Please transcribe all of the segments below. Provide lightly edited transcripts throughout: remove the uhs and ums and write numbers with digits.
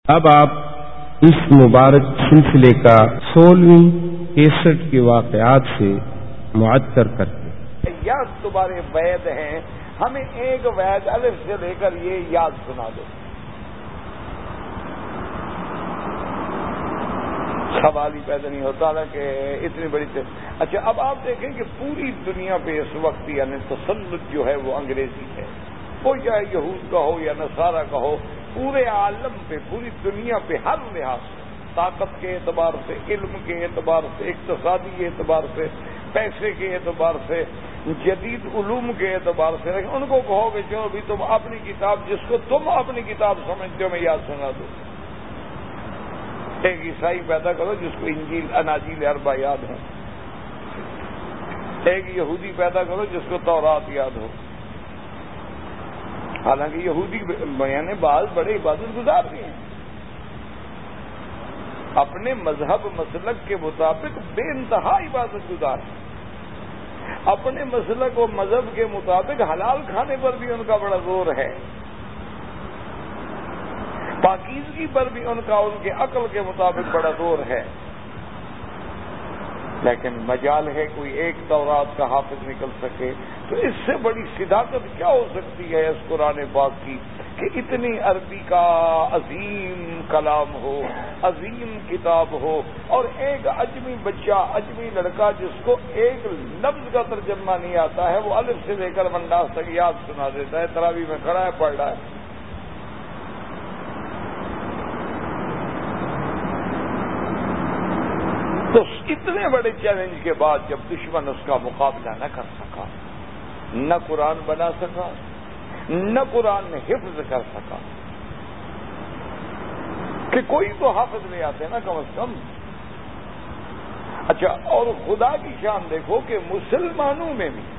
اب آپ اس مبارک سلسلے کا 16ویں کیسٹ کے واقعات سے معطر کرتے ہیں۔ یاد تمہارے وید ہیں، ہمیں ایک وید الف سے لے کر یہ یاد سنا دو۔ سوال ہی پیدا نہیں ہوتا نا کہ اتنی بڑی اچھا اب آپ دیکھیں کہ پوری دنیا پہ اس وقت یعنی تسلط جو ہے وہ انگریزی ہے، وہ چاہے یہود کا ہو یا نصارہ کا ہو، پورے عالم پہ پوری دنیا پہ ہر لحاظ سے، طاقت کے اعتبار سے، علم کے اعتبار سے، اقتصادی اعتبار سے، پیسے کے اعتبار سے، جدید علوم کے اعتبار سے، لیکن ان کو کہو کہ جو بھی تم اپنی کتاب جس کو تم اپنی کتاب سمجھتے ہو میں یاد سنا دوں۔ ایک عیسائی پیدا کرو جس کو انجیل اناجیل اربع یاد ہو، ایک یہودی پیدا کرو جس کو تورات یاد ہو۔ حالانکہ یہودی یعنی بعض بڑے عبادت گزار بھی ہیں، اپنے مذہب مسلک کے مطابق بے انتہا عبادت گزار ہیں، اپنے مسلک و مذہب کے مطابق حلال کھانے پر بھی ان کا بڑا زور ہے، پاکیزگی پر بھی ان کا ان کے عقل کے مطابق بڑا زور ہے، لیکن مجال ہے کوئی ایک تورات کا حافظ نکل سکے تو اس سے بڑی صداقت کیا ہو سکتی ہے اس قرآن پاک کی کہ اتنی عربی کا عظیم کلام ہو، عظیم کتاب ہو، اور ایک اجمی بچہ، اجمی لڑکا جس کو ایک لفظ کا ترجمہ نہیں آتا ہے وہ الف سے لے کر منڈاس تک یاد سنا دیتا ہے، تراویح میں کھڑا ہے پڑھ رہا ہے۔ تو اتنے بڑے چیلنج کے بعد جب دشمن اس کا مقابلہ نہ کر سکا، نہ قرآن بنا سکا، نہ قرآن میں حفظ کر سکا، کہ کوئی تو حافظ لے آتے نا کم از کم۔ اچھا اور خدا کی شان دیکھو کہ مسلمانوں میں بھی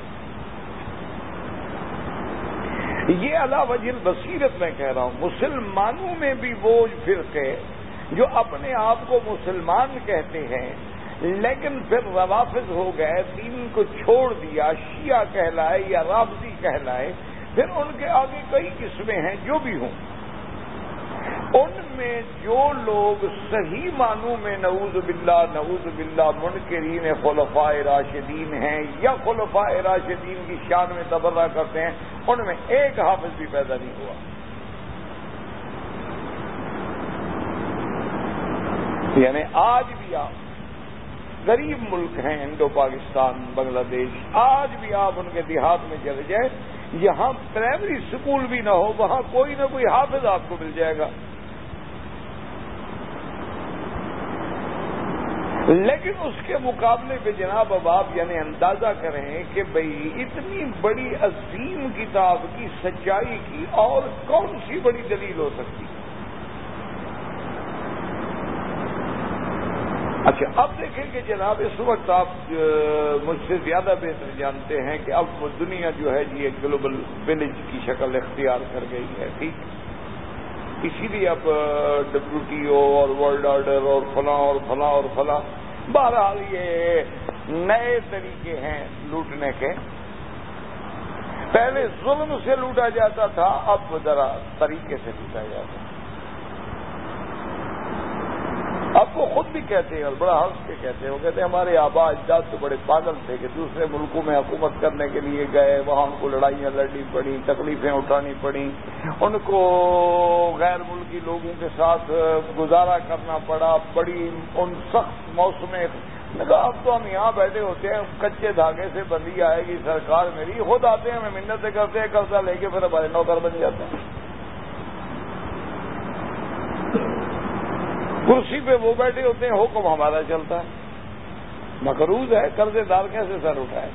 یہ علی وجہ البصیرت میں کہہ رہا ہوں، مسلمانوں میں بھی وہ فرقے جو اپنے آپ کو مسلمان کہتے ہیں لیکن پھر روافض ہو گئے، دین کو چھوڑ دیا، شیعہ کہلائے یا رافضی کہلائے، پھر ان کے آگے کئی قسمیں ہیں جو بھی ہوں، ان میں جو لوگ صحیح معنوں میں نعوذ باللہ منکرین خلفاء راشدین ہیں یا خلفاء راشدین کی شان میں تبرہ کرتے ہیں، ان میں ایک حافظ بھی پیدا نہیں ہوا۔ یعنی آج بھی آپ غریب ملک ہیں، انڈو پاکستان، بنگلہ دیش، آج بھی آپ ان کے دیہات میں چلے جائیں، یہاں پرائمری اسکول بھی نہ ہو، وہاں کوئی نہ کوئی حافظ آپ کو مل جائے گا، لیکن اس کے مقابلے پہ جناب اب آپ یعنی اندازہ کریں کہ بھئی اتنی بڑی عظیم کتاب کی سچائی کی اور کون سی بڑی دلیل ہو سکتی ہے۔ اچھا اب دیکھیں کہ جناب اس وقت آپ مجھ سے زیادہ بہتر جانتے ہیں کہ اب وہ دنیا جو ہے یہ گلوبل ولیج کی شکل اختیار کر گئی ہے، ٹھیک، اسی لیے اب WTO اور ورلڈ آرڈر اور فلاں اور فلاں اور فلاں، بہرحال یہ نئے طریقے ہیں لوٹنے کے۔ پہلے ظلم سے لوٹا جاتا تھا، اب ذرا طریقے سے لوٹا جاتا ہے۔ اب وہ خود بھی کہتے ہیں اور بڑا ہنس کے کہتے ہیں، وہ کہتے ہیں ہمارے آبا اجداد تو بڑے پاگل تھے کہ دوسرے ملکوں میں حکومت کرنے کے لیے گئے، وہاں ان کو لڑائیاں لڑنی پڑی، تکلیفیں اٹھانی پڑیں، ان کو غیر ملکی لوگوں کے ساتھ گزارا کرنا پڑا، بڑی ان سخت موسم۔ اب تو ہم یہاں بیٹھے ہوتے ہیں، کچے دھاگے سے بندی آئے گی سرکار میری، خود آتے ہیں ہمیں منتیں کرتے ہیں، قرضہ لے کے پھر ہمارے نوکر بن جاتے ہیں۔ کرسی پہ وہ بیٹھے ہوتے ہیں، حکم ہمارا چلتا ہے۔ مقروض ہے، قرضے دار کیسے سر اٹھائے؟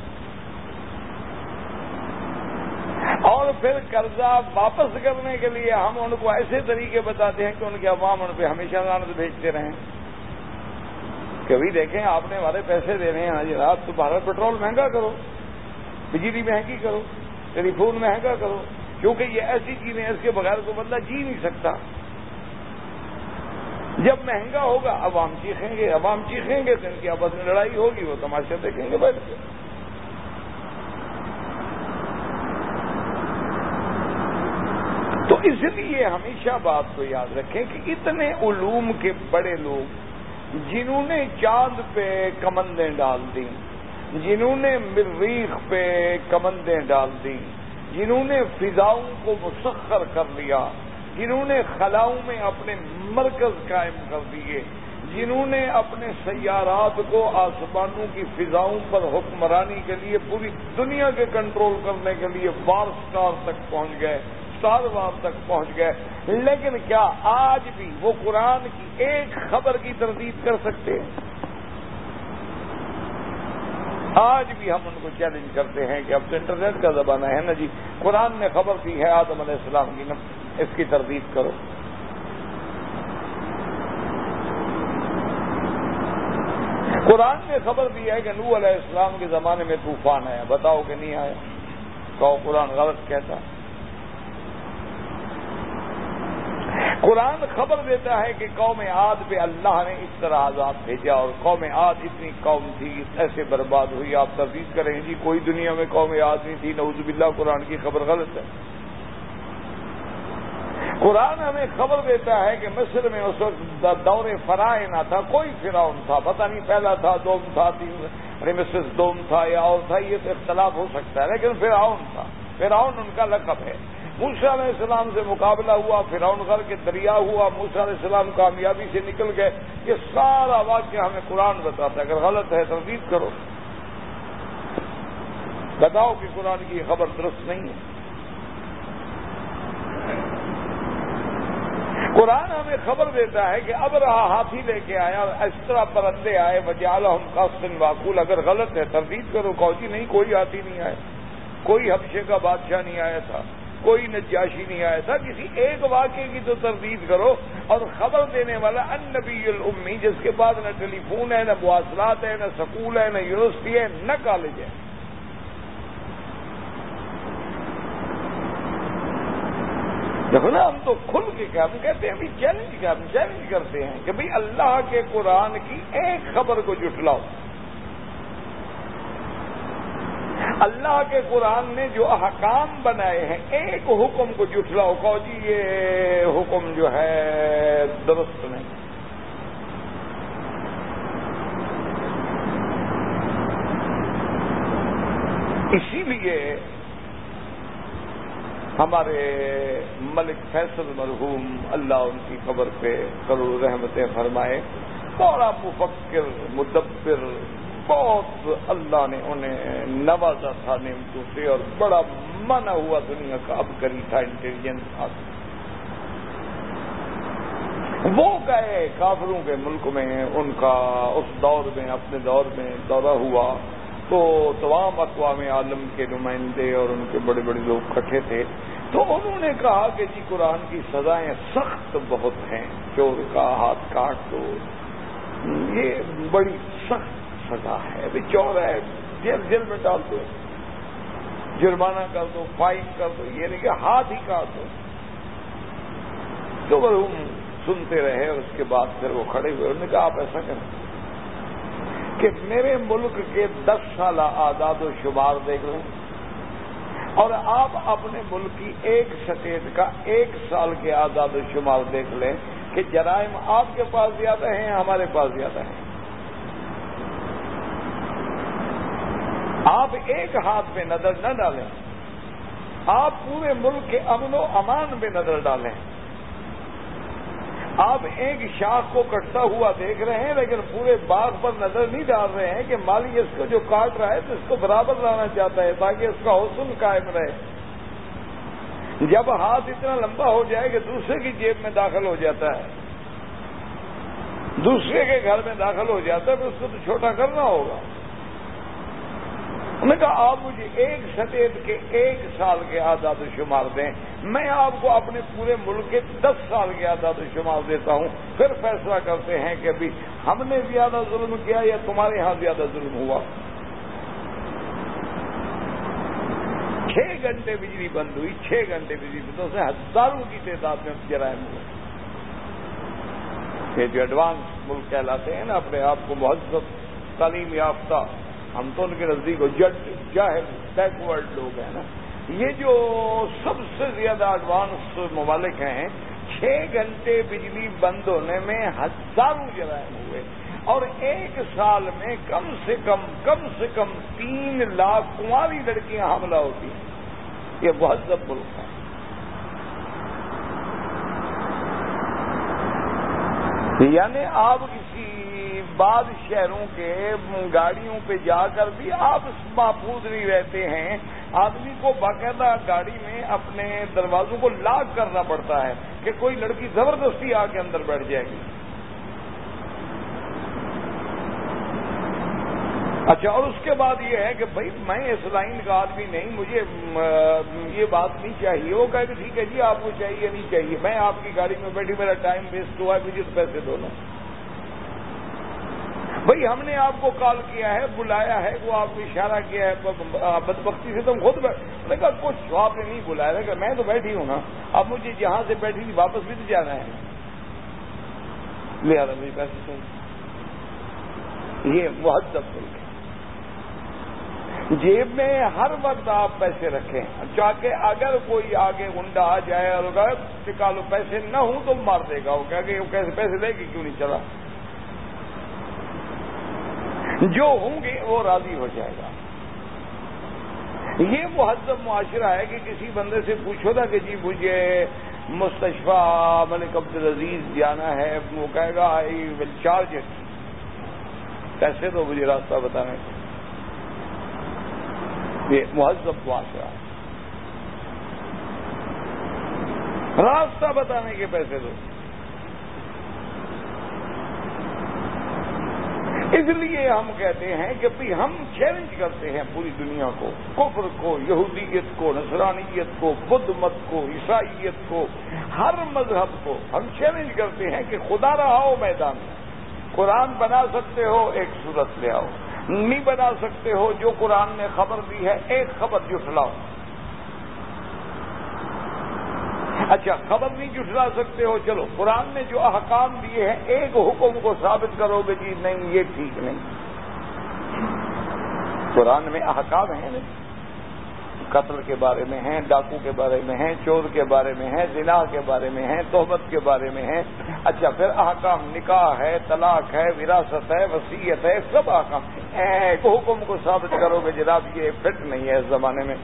اور پھر قرضہ واپس کرنے کے لیے ہم ان کو ایسے طریقے بتاتے ہیں کہ ان کے عوام ان پہ ہمیشہ لعنت بھیجتے رہیں۔ کبھی دیکھیں آپ نے ہمارے پیسے دینے ہیں جناب، تمہارا پیٹرول مہنگا کرو، بجلی مہنگی کرو، ٹیلی فون مہنگا کرو، کیونکہ یہ ایسی چیزیں ہیں اس کے بغیر کوئی بندہ جی نہیں سکتا۔ جب مہنگا ہوگا عوام چیخیں گے، عوام چیخیں گے تو ان کی آپس میں لڑائی ہوگی، وہ تماشا دیکھیں گے بیٹھ کے۔ تو اس لیے ہمیشہ بات کو یاد رکھیں کہ اتنے علوم کے بڑے لوگ جنہوں نے چاند پہ کمندیں ڈال دی، جنہوں نے مریخ پہ کمندیں ڈال دی، جنہوں نے فضاؤں کو مسخر کر لیا، جنہوں نے خلاؤں میں اپنے مرکز قائم کر دیے، جنہوں نے اپنے سیارات کو آسمانوں کی فضاؤں پر حکمرانی کے لیے پوری دنیا کے کنٹرول کرنے کے لیے وار سٹار تک پہنچ گئے، اسٹار وار تک پہنچ گئے، لیکن کیا آج بھی وہ قرآن کی ایک خبر کی تردید کر سکتے ہیں؟ آج بھی ہم ان کو چیلنج کرتے ہیں کہ اب تو انٹرنیٹ کا زمانہ ہے نا جی، قرآن نے خبر دی ہے آدم علیہ السلام کی، اس کی تردید کرو۔ قرآن نے خبر دی ہے کہ نوح علیہ السلام کے زمانے میں طوفان آیا، بتاؤ کہ نہیں آیا؟ کہو قرآن غلط کہتا۔ قرآن خبر دیتا ہے کہ قوم عاد پہ اللہ نے اس طرح عذاب بھیجا، اور قوم عاد اتنی قوم تھی ایسے برباد ہوئی، آپ تردید کریں جی کوئی دنیا میں قوم عاد نہیں تھی، نعوذ باللہ، قرآن کی خبر غلط ہے۔ قرآن ہمیں خبر دیتا ہے کہ مصر میں اس وقت دور فرعون تھا، کوئی فرعون تھا، پتہ نہیں پہلا تھا، دوم تھا، رمسس دوم تھا یا اور تھا، یہ تو اختلاف ہو سکتا ہے، لیکن فرعون تھا، فرعون ان کا لقب ہے۔ موسیٰ علیہ السلام سے مقابلہ ہوا، فرعون غر کے دریا ہوا، موسیٰ علیہ السلام کامیابی سے نکل گئے۔ یہ سارا واقعہ ہمیں قرآن بتاتا ہے، اگر غلط ہے تردید کرو، بتاؤ کہ قرآن کی خبر درست نہیں ہے۔ قرآن ہمیں خبر دیتا ہے کہ اب رہا ہاتھی لے کے آیا، اس طرح پرندے آئے، وجعلہم قصفا معقول، اگر غلط ہے تردید کرو، کہو جی نہیں کوئی ہاتھی نہیں آیا، کوئی حبشے کا بادشاہ نہیں آیا تھا، کوئی نجاشی نہیں آیا تھا، کسی ایک واقعے کی تو تردید کرو۔ اور خبر دینے والا النبی الامی، جس کے پاس نہ ٹیلی فون ہے، نہ مواصلات ہے، نہ سکول ہے، نہ یونیورسٹی ہے، نہ کالج ہے۔ دیکھو نا، ہم تو کھل کے کیا ہم کہتے ہیں بھی چیلنج کرتے ہیں کہ بھئی اللہ کے قرآن کی ایک خبر کو جھٹلاؤ۔ اللہ کے قرآن نے جو احکام بنائے ہیں ایک حکم کو جھٹلاؤ، کہو جی یہ حکم جو ہے درست نہیں۔ اسی لیے ہمارے ملک فیصل مرحوم، اللہ ان کی قبر پہ کروڑ رحمتیں فرمائے، بڑا مفکر، مدبر، بہت اللہ نے انہیں نوازا تھا نعمتوں سے، اور بڑا مانا ہوا دنیا کا عبقری تھا، انٹیلیجنس آدمی۔ وہ گئے کافروں کے ملک میں، ان کا اس دور میں، اپنے دور میں دورہ ہوا تو تمام اقوام عالم کے نمائندے اور ان کے بڑے بڑے لوگ اکٹھے تھے، تو انہوں نے کہا کہ جی قرآن کی سزائیں سخت بہت ہیں، چور کا ہاتھ کاٹ دو، یہ بڑی سخت سزا ہے، ابھی چور ہے جیل میں ڈال دو، جرمانہ کر دو، فائن کر دو، یہ نہیں کہ ہاتھ ہی کاٹ دو۔ تو مرحوم سنتے رہے، اور اس کے بعد پھر وہ کھڑے ہوئے، انہوں نے کہا آپ ایسا کریں کہ میرے ملک کے 10 سالہ اعداد و شمار دیکھ لیں، اور آپ اپنے ملک کی ایک سٹیٹ کا 1 سال کے اعداد و شمار دیکھ لیں کہ جرائم آپ کے پاس زیادہ ہیں، ہمارے پاس زیادہ ہیں۔ آپ ایک ہاتھ پہ نظر نہ ڈالیں، آپ پورے ملک کے امن و امان پہ نظر ڈالیں۔ آپ ایک شاخ کو کٹتا ہوا دیکھ رہے ہیں، لیکن پورے باغ پر نظر نہیں ڈال رہے ہیں کہ مالی اس کو جو کاٹ رہا ہے تو اس کو برابر لانا چاہتا ہے تاکہ اس کا حسن قائم رہے۔ جب ہاتھ اتنا لمبا ہو جائے کہ دوسرے کی جیب میں داخل ہو جاتا ہے، دوسرے کے گھر میں داخل ہو جاتا ہے، تو اس کو تو چھوٹا کرنا ہوگا۔ انہوں نے کہا آپ مجھے ایک سٹیٹ کے 1 سال کے اعداد و شمار دیں، میں آپ کو اپنے پورے ملک کے 10 سال کے اعداد و شمار دیتا ہوں، پھر فیصلہ کرتے ہیں کہ ابھی ہم نے زیادہ ظلم کیا یا تمہارے ہاں زیادہ ظلم ہوا۔ 6 گھنٹے بجلی بند ہوئی، 6 گھنٹے بجلی بند ہونے سے ہزاروں کی تعداد میں جرائم ہوئے۔ یہ جو ایڈوانس ملک کہلاتے ہیں نا، اپنے آپ کو مہذب، تعلیم یافتہ، ہم تو ان کے نزدیک جاہل، بیکورڈ لوگ ہیں نا، یہ جو سب سے زیادہ ایڈوانس ممالک ہیں، 6 گھنٹے بجلی بند ہونے میں ہزاروں جرائم ہوئے، اور ایک سال میں کم سے کم 3 لاکھ کنواری لڑکیاں حاملہ ہوتی ہیں۔ یہ مہذب ملک ہے۔ یعنی آپ کسی بعض شہروں کے گاڑیوں پہ جا کر بھی آپ محفوظ نہیں رہتے ہیں، آدمی کو باقاعدہ گاڑی میں اپنے دروازوں کو لاک کرنا پڑتا ہے کہ کوئی لڑکی زبردستی آ کے اندر بیٹھ جائے گی۔ اچھا، اور اس کے بعد یہ ہے کہ بھائی میں اس لائن کا آدمی نہیں، مجھے یہ بات نہیں چاہیے۔ وہ کہے کہ ٹھیک ہے جی، آپ کو چاہیے نہیں چاہیے، میں آپ کی گاڑی میں بیٹھی، میرا ٹائم ویسٹ ہوا ہے، مجھے تو پیسے دو نا۔ بھائی ہم نے آپ کو کال کیا ہے، بلایا ہے، وہ آپ کو اشارہ کیا ہے، بدبختی سے تم خود میں کہا کچھ آپ نے نہیں بلایا، کہ میں تو بیٹھی ہوں نا، اب مجھے جہاں سے بیٹھی تھی واپس بھی تو جانا ہے، لہٰذا مجھے پیسے چاہیے۔ یہ مہذب ملک ہے۔ جیب میں ہر وقت آپ پیسے رکھیں، چاہے اگر کوئی آگے گنڈا آ جائے اور نکالو پیسے نہ ہوں تو مار دے گا، وہ کہہ کہ کیسے پیسے لے کے کیوں نہیں چلا، جو ہوں گے وہ راضی ہو جائے گا۔ یہ مہذب معاشرہ ہے کہ کسی بندے سے پوچھو نا کہ جی مجھے مستشفیٰ ملک عبدالعزیز جانا ہے، وہ کہے گا آئی ول چارج اٹ، پیسے تو مجھے راستہ بتانے کو۔ یہ مہذب معاشرہ ہے، راستہ بتانے کے پیسے دو۔ اس لیے ہم کہتے ہیں کہ بھی ہم چیلنج کرتے ہیں پوری دنیا کو، کفر کو، یہودیت کو، نصرانیت کو، بدھ مت کو، عیسائیت کو، ہر مذہب کو ہم چیلنج کرتے ہیں کہ خدا رہا ہو میدان میں، قرآن بنا سکتے ہو ایک صورت لے آؤ، نہیں بنا سکتے ہو جو قرآن نے خبر دی ہے ایک خبر جھٹلاؤ۔ اچھا، خبر نہیں جھٹلا سکتے ہو، چلو قرآن نے جو احکام دیے ہیں ایک حکم کو ثابت کرو گے جی نہیں یہ ٹھیک نہیں۔ قرآن میں احکام ہیں نہیں، قتل کے بارے میں ہیں، ڈاکو کے بارے میں ہیں، چور کے بارے میں ہیں، زنا کے بارے میں ہیں، تہمت کے بارے میں ہیں۔ اچھا، پھر احکام نکاح ہے، طلاق ہے، وراثت ہے، وصیت ہے، سب احکام ایک حکم کو ثابت کرو گے جناب یہ فٹ نہیں ہے اس زمانے میں۔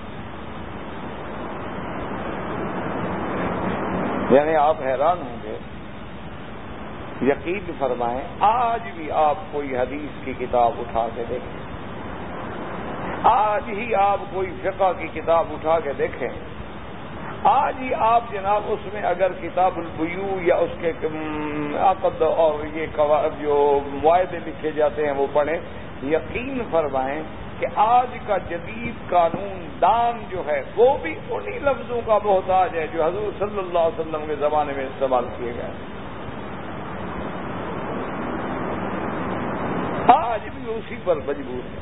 یعنی آپ حیران ہوں گے، یقین فرمائیں آج بھی آپ کوئی حدیث کی کتاب اٹھا کے دیکھیں، آج ہی آپ کوئی فقہ کی کتاب اٹھا کے دیکھیں، آج ہی آپ جناب اس میں اگر کتاب البیوع یا اس کے عقد اور یہ جو معاہدے لکھے جاتے ہیں وہ پڑھیں، یقین فرمائیں کہ آج کا جدید قانون دان جو ہے وہ بھی انہی لفظوں کا محتاج ہے جو حضور صلی اللہ علیہ وسلم کے زمانے میں استعمال کیے گئے، آج بھی اسی پر مجبور ہے۔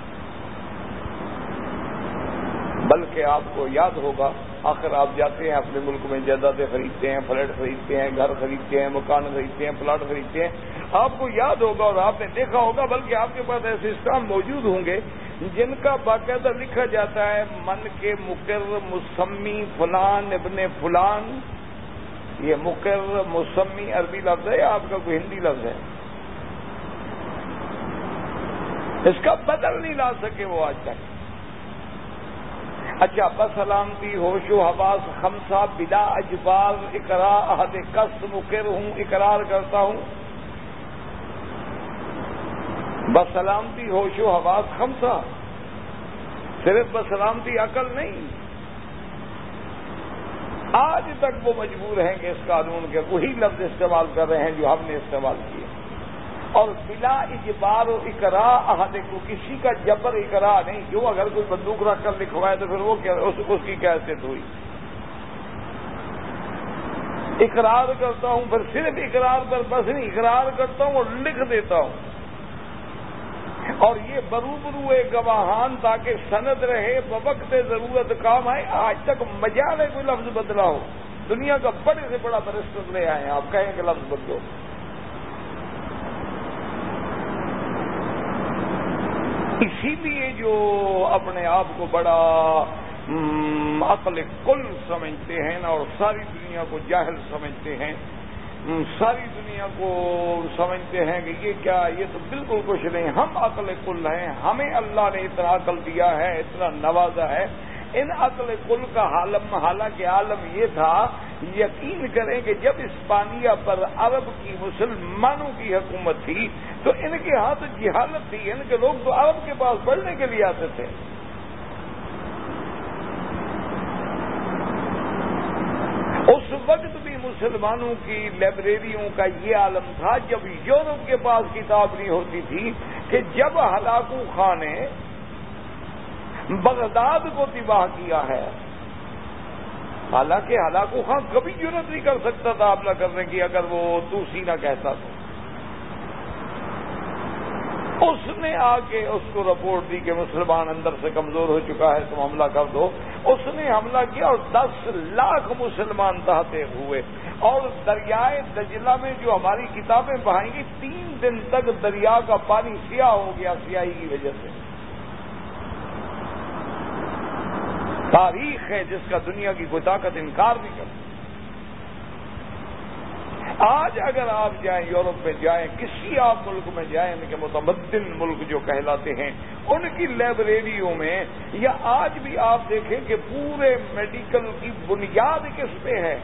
بلکہ آپ کو یاد ہوگا، آخر آپ جاتے ہیں اپنے ملک میں جائیدادیں خریدتے ہیں، فلیٹ خریدتے ہیں، گھر خریدتے ہیں، مکان خریدتے ہیں، پلاٹ خریدتے ہیں، آپ کو یاد ہوگا اور آپ نے دیکھا ہوگا، بلکہ آپ کے پاس ایسے اسٹام موجود ہوں گے جن کا باقاعدہ لکھا جاتا ہے من کے مقر مسمی فلان ابن فلان۔ یہ مقر مسمی عربی لفظ ہے یا آپ کا کوئی ہندی لفظ ہے؟ اس کا بدل نہیں لا سکے وہ آج تک۔ اچھا، بسلامتی ہوش و حواس خمسہ بلا اجبار اقرا عہد کس مقر ہوں، اقرار کرتا ہوں۔ بسلامتی ہوش و حواس خمسہ، صرف بسلامتی عقل نہیں، آج تک وہ مجبور ہیں کہ اس قانون کے وہی لفظ استعمال کر رہے ہیں جو ہم نے استعمال کیے، اور بلا اجبار و اقرا عہد کو کسی کا جبر اقرا نہیں، جو اگر کوئی بندوق رکھ کر لکھوائے تو پھر وہ اس کی کیا حیثیت ہوئی؟ اقرار کرتا ہوں، پھر صرف اقرار پر بس نہیں، اقرار کرتا ہوں اور لکھ دیتا ہوں، اور یہ بروبرو گواہان تاکہ سند رہے، بوقت ضرورت کام آئے۔ آج تک مجال ہے کوئی لفظ بدلا ہو؟ دنیا کا بڑے سے بڑا برسٹر لے آئے ہیں، آپ کہیں کہ لفظ بدلو۔ اسی لیے جو اپنے آپ کو بڑا عقل کل سمجھتے ہیں اور ساری دنیا کو جاہل سمجھتے ہیں، ساری دنیا کو سمجھتے ہیں کہ یہ کیا، یہ تو بالکل کچھ نہیں، ہم عقل کل ہیں، ہمیں اللہ نے اتنا عقل دیا ہے، اتنا نوازا ہے۔ ان عقل کل کا حالانکہ عالم یہ تھا، یقین کریں کہ جب اسپانیہ پر عرب کی مسلمانوں کی حکومت تھی تو ان کے ہاتھ جہالت تھی، ان کے لوگ تو عرب کے پاس پڑھنے کے لیے آتے تھے۔ اس وقت بھی مسلمانوں کی لائبریریوں کا یہ عالم تھا، جب یورپ کے پاس کتاب نہیں ہوتی تھی، کہ جب ہلاکو خان نے بغداد کو تباہ کیا ہے، حالانکہ ہلاکو خان کبھی جرأت نہیں کر سکتا تھا حملہ کرنے کی اگر وہ توسی نہ کہتا تو، اس نے آ کے اس کو رپورٹ دی کہ مسلمان اندر سے کمزور ہو چکا ہے، تم حملہ کر دو۔ اس نے حملہ کیا اور 10 لاکھ مسلمان تحتے ہوئے، اور دریائے دجلہ میں جو ہماری کتابیں بہائیں گی 3 دن تک دریا کا پانی سیاہ ہو گیا، سیاہی کی وجہ سے۔ تاریخ ہے جس کا دنیا کی کوئی طاقت انکار نہیں کرتی۔ آج اگر آپ جائیں یورپ میں جائیں، کسی آپ ملک میں جائیں، ان کے متمدن ملک جو کہلاتے ہیں، ان کی لائبریریوں میں، یا آج بھی آپ دیکھیں کہ پورے میڈیکل کی بنیاد کس پہ ہے؟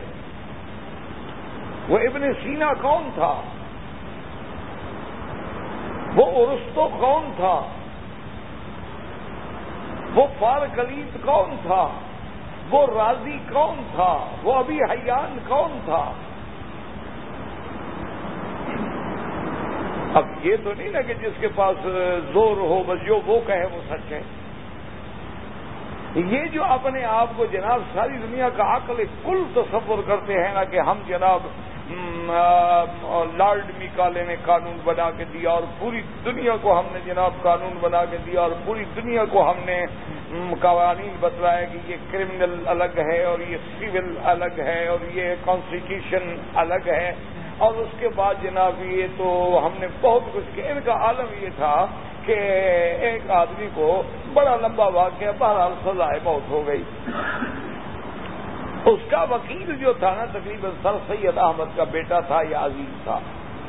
وہ ابن سینا کون تھا؟ وہ ارسطو کون تھا؟ وہ فارکلیت کون تھا؟ وہ رازی کون تھا؟ وہ ابی حیان کون تھا؟ اب یہ تو نہیں نا کہ جس کے پاس زور ہو بس جو وہ کہے وہ سچ ہے۔ یہ جو اپنے آپ کو جناب ساری دنیا کا عقل کل تصور کرتے ہیں نا کہ ہم جناب لارڈ میکالے نے قانون بنا کے دیا اور پوری دنیا کو ہم نے جناب قانون بنا کے دیا اور پوری دنیا کو ہم نے قوانین بتلایا کہ یہ کرمنل الگ ہے اور یہ سول الگ ہے اور یہ کانسٹیٹیوشن الگ ہے، اور اس کے بعد جناب یہ تو ہم نے بہت کچھ کیا۔ ان کا عالم یہ تھا کہ ایک آدمی کو بڑا لمبا واقعہ، بہرحال سزائے موت ہو گئی۔ اس کا وکیل جو تھا نا تقریباً سر سید احمد کا بیٹا تھا یا عزیز تھا،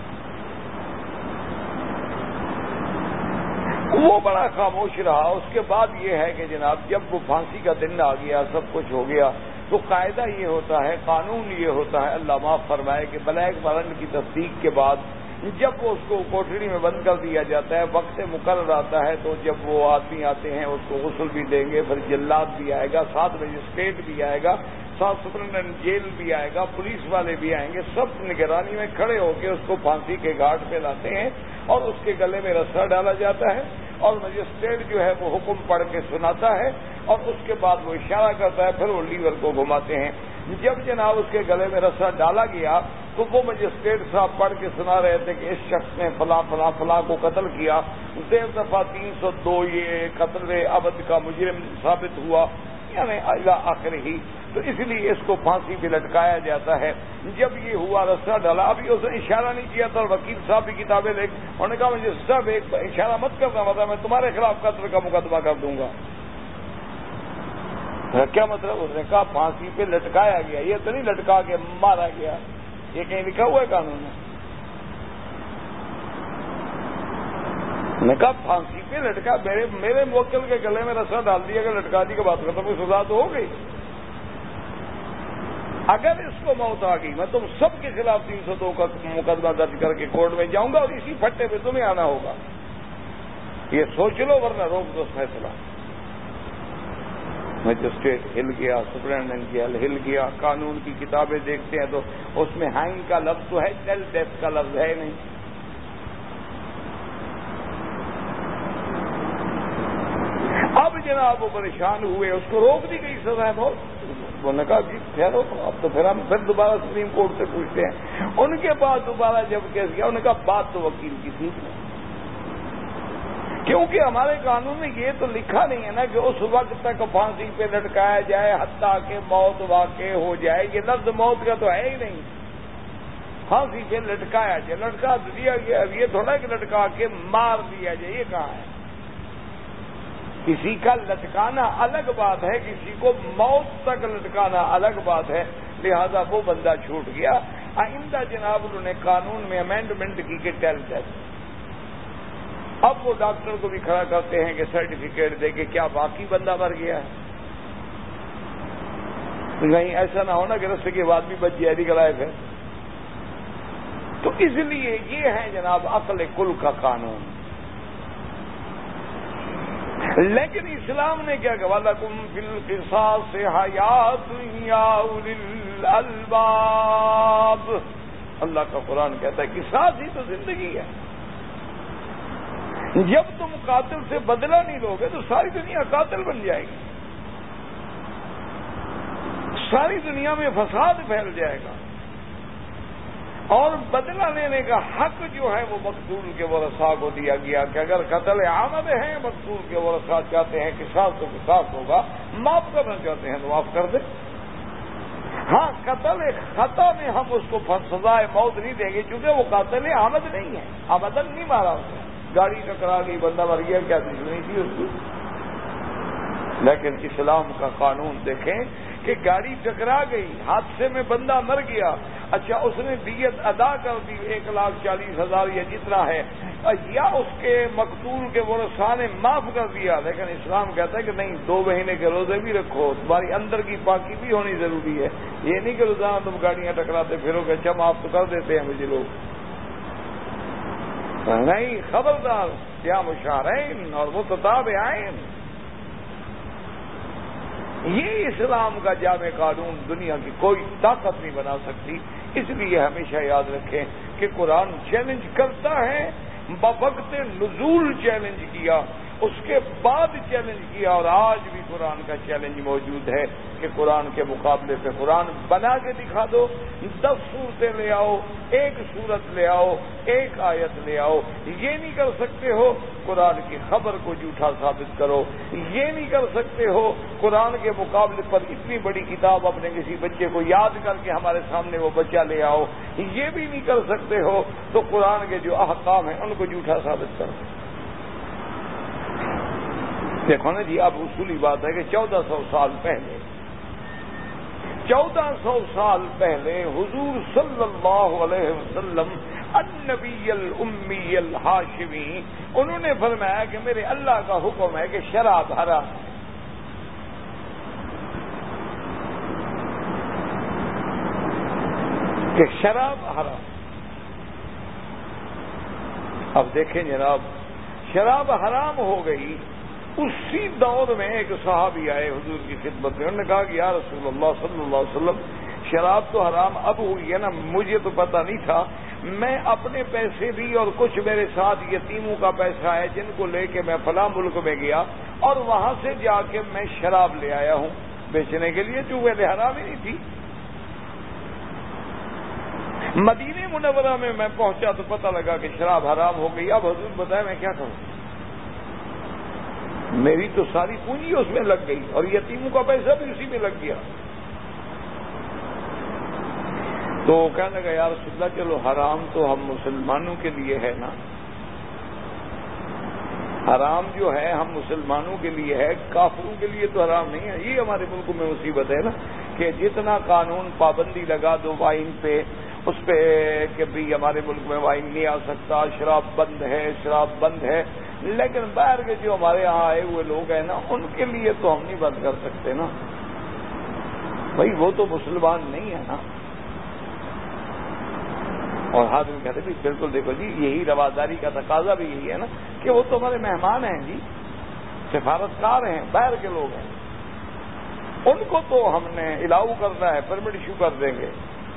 وہ بڑا خاموش رہا۔ اس کے بعد یہ ہے کہ جناب جب وہ پھانسی کا دن آ گیا، سب کچھ ہو گیا، تو قاعدہ یہ ہوتا ہے، قانون یہ ہوتا ہے، اللہ معاف فرمائے، کہ بلیک وارنٹ کی تصدیق کے بعد جب وہ اس کو کوٹڑی میں بند کر دیا جاتا ہے، وقت مقرر آتا ہے، تو جب وہ آدمی آتے ہیں اس کو غسل بھی دیں گے، پھر جلاد بھی آئے گا، ساتھ مجسٹریٹ بھی آئے گا، ساتھ سپرنٹینڈنٹ جیل بھی آئے گا، پولیس والے بھی آئیں گے، سب نگرانی میں کھڑے ہو کے اس کو پھانسی کے گھاٹ پہ لاتے ہیں اور اس کے گلے میں رسا ڈالا جاتا ہے، اور مجسٹریٹ جو ہے وہ حکم پڑھ کے سناتا ہے، اور اس کے بعد وہ اشارہ کرتا ہے، پھر وہ لیور کو گھماتے ہیں۔ جب جناب اس کے گلے میں رسا ڈالا گیا تو وہ مجسٹریٹ صاحب پڑھ کے سنا رہے تھے کہ اس شخص نے فلاں فلاں فلاں کو قتل کیا، 13 دفعہ 302 یہ قتل ابد کا مجرم ثابت ہوا، یعنی الی آخر ہی، تو اس لیے اس کو پھانسی پہ لٹکایا جاتا ہے۔ جب یہ ہوا رسا ڈالا، ابھی اس نے اشارہ نہیں کیا تھا، وکیل صاحب بھی کتابیں لے، انہوں نے کہا مجھے صاحب ایک اشارہ مت کرنا، مطلب میں تمہارے خلاف قتل کا مقدمہ کر دوں گا۔ کیا مطلب؟ اس نے کہا پھانسی پہ لٹکایا گیا، یہ تو نہیں لٹکا کے مارا گیا، یہ کہیں لکھا ہوا ہے قانون میں؟ نے کہا پھانسی پہ لٹکا، میرے موکل کے گلے میں رسا ڈال دیا کہ لٹکا دی کے بعد ختم ہوئی، سزا تو ہو گئی۔ اگر اس کو موت آ گئی، میں تم سب کے خلاف 302 کا مقدمہ درج کر کے کورٹ میں جاؤں گا اور اسی پھٹے پہ تمہیں آنا ہوگا، یہ سوچ لو ورنہ روک دو فیصلہ۔ مجسٹریٹ ہل گیا، سپرنٹینڈنٹ جیل ہل گیا، قانون کی کتابیں دیکھتے ہیں تو اس میں ہینگ کا لفظ تو ہے، ٹیل ڈیتھ کا لفظ ہے نہیں۔ اب جناب وہ پریشان ہوئے، اس کو روک دی گئی سزا موت۔ انہوں نے کہا جی ٹھہرو، اب تو پھر ہم دوبارہ سپریم کورٹ سے پوچھتے ہیں۔ ان کے بعد دوبارہ جب کیس کیا، انہوں نے کہا بات تو وکیل کی تھی، کیونکہ ہمارے قانون میں یہ تو لکھا نہیں ہے نا کہ اس وقت تک پھانسی پہ لٹکایا جائے حتیٰ کہ موت واقع ہو جائے، یہ لفظ موت کا تو ہے ہی نہیں۔ پھانسی پہ لٹکایا جائے، لٹکا دیا گیا، یہ تھوڑا کہ لٹکا کے مار دیا جائے، یہ کہاں ہے؟ کسی کا لٹکانا الگ بات ہے، کسی کو موت تک لٹکانا الگ بات ہے، لہذا وہ بندہ چھوٹ گیا۔ آئندہ جناب انہوں نے قانون میں امینڈمنٹ کی کہ ٹیل ڈیتھ، اب وہ ڈاکٹر کو بھی کھڑا کرتے ہیں کہ سرٹیفکیٹ دے کے کیا باقی بندہ مر گیا ہے، کہیں ایسا نہ ہونا کہ رستے کے بعد بھی بچ جائے نکل آئے پھر۔ تو اس لیے یہ ہے جناب عقل کل کا قانون۔ لیکن اسلام نے کیا کہ وَلَكُمْ فِي الْقِصَاصِ حَيَاةٌ يَا أُولِي الْأَلْبَابِ، اللہ کا قرآن کہتا ہے قصاص ہی تو زندگی ہے۔ جب تم قاتل سے بدلہ نہیں لوگے تو ساری دنیا قاتل بن جائے گی، ساری دنیا میں فساد پھیل جائے گا، اور بدلہ لینے کا حق جو ہے وہ مقتول کے ورثاء کو دیا گیا کہ اگر قتل عامد ہے، مقتول کے ورثاء چاہتے ہیں قصاص تو قصاص ہوگا، معاف کرنا چاہتے ہیں تو معاف کر دیں۔ ہاں قتل خطا میں ہم اس کو سزائے موت نہیں دیں گے، کیونکہ وہ قاتل عامد نہیں ہے، عمدن نہیں مارا اسے، گاڑی ٹکرا گئی بندہ مر گیا، کیا دشمنی تھی اس کی۔ لیکن اسلام کا قانون دیکھیں کہ گاڑی ٹکرا گئی، حادثے میں بندہ مر گیا، اچھا اس نے دیت ادا کر دی 1,40,000 یا جتنا ہے، یا اس کے مقتول کے ورثاء نے معاف کر دیا، لیکن اسلام کہتا ہے کہ نہیں 2 مہینے کے روزے بھی رکھو، تمہاری اندر کی پاکی بھی ہونی ضروری ہے، یہ نہیں کہ روزانہ تم گاڑیاں ٹکراتے پھرو کہ اچھا معاف تو کر دیتے ہیں مجھے لوگ، نہیں، خبردار، یا مشارین اور متتابعین۔ یہ اسلام کا جامع قانون دنیا کی کوئی طاقت نہیں بنا سکتی۔ اس لیے ہمیشہ یاد رکھیں کہ قرآن چیلنج کرتا ہے، بوقت نزول چیلنج کیا، اس کے بعد چیلنج کیا، اور آج بھی قرآن کا چیلنج موجود ہے کہ قرآن کے مقابلے پہ قرآن بنا کے دکھا دو، 10 صورتیں لے آؤ، 1 صورت لے آؤ، 1 آیت لے آؤ، یہ نہیں کر سکتے ہو قرآن کی خبر کو جھوٹا ثابت کرو، یہ نہیں کر سکتے ہو قرآن کے مقابلے پر اتنی بڑی کتاب اپنے کسی بچے کو یاد کر کے ہمارے سامنے وہ بچہ لے آؤ، یہ بھی نہیں کر سکتے ہو تو قرآن کے جو احکام ہیں ان کو جھوٹا ثابت کرو۔ دیکھو نا جی، اب اصولی بات ہے کہ 1400 سال پہلے 1400 سال پہلے حضور صلی اللہ علیہ وسلم النبی الامی الہاشمی، انہوں نے فرمایا کہ میرے اللہ کا حکم ہے کہ شراب حرام، کہ شراب حرام۔ اب دیکھیں جناب، شراب حرام ہو گئی، اسی دور میں ایک صحابی آئے حضور کی خدمت میں، انہوں نے کہا کہ یا رسول اللہ صلی اللہ علیہ وسلم شراب تو حرام اب ہوئی ہے نا، مجھے تو پتہ نہیں تھا، میں اپنے پیسے بھی اور کچھ میرے ساتھ یتیموں کا پیسہ ہے جن کو لے کے میں فلاں ملک میں گیا اور وہاں سے جا کے میں شراب لے آیا ہوں بیچنے کے لیے، جو پہلے حرام ہی نہیں تھی۔ مدینہ منورہ میں میں پہنچا تو پتہ لگا کہ شراب حرام ہو گئی۔ اب حضور بتائیں میں کیا کروں، میری تو ساری پونجی اس میں لگ گئی اور یتیموں کا پیسہ بھی اسی میں لگ گیا۔ تو کہنے لگا یا رسول اللہ چلو حرام تو ہم مسلمانوں کے لیے ہے نا، حرام جو ہے ہم مسلمانوں کے لیے ہے، کافروں کے لیے تو حرام نہیں ہے۔ یہ ہمارے ملک میں مصیبت ہے نا کہ جتنا قانون پابندی لگا دو وائن پہ، اس پہ کہ بھی ہمارے ملک میں وائن نہیں آ سکتا، شراب بند ہے، شراب بند ہے، لیکن باہر کے جو ہمارے ہاں آئے ہوئے لوگ ہیں نا ان کے لیے تو ہم نہیں بند کر سکتے نا، بھائی وہ تو مسلمان نہیں ہے نا۔ اور حاضر کہتے بھی بالکل دیکھو جی، یہی رواداری کا تقاضا بھی یہی ہے نا کہ وہ تو ہمارے مہمان ہیں جی، سفارتکار ہیں، باہر کے لوگ ہیں، ان کو تو ہم نے الاؤ کرنا ہے، پرمٹ ایشو کر دیں گے۔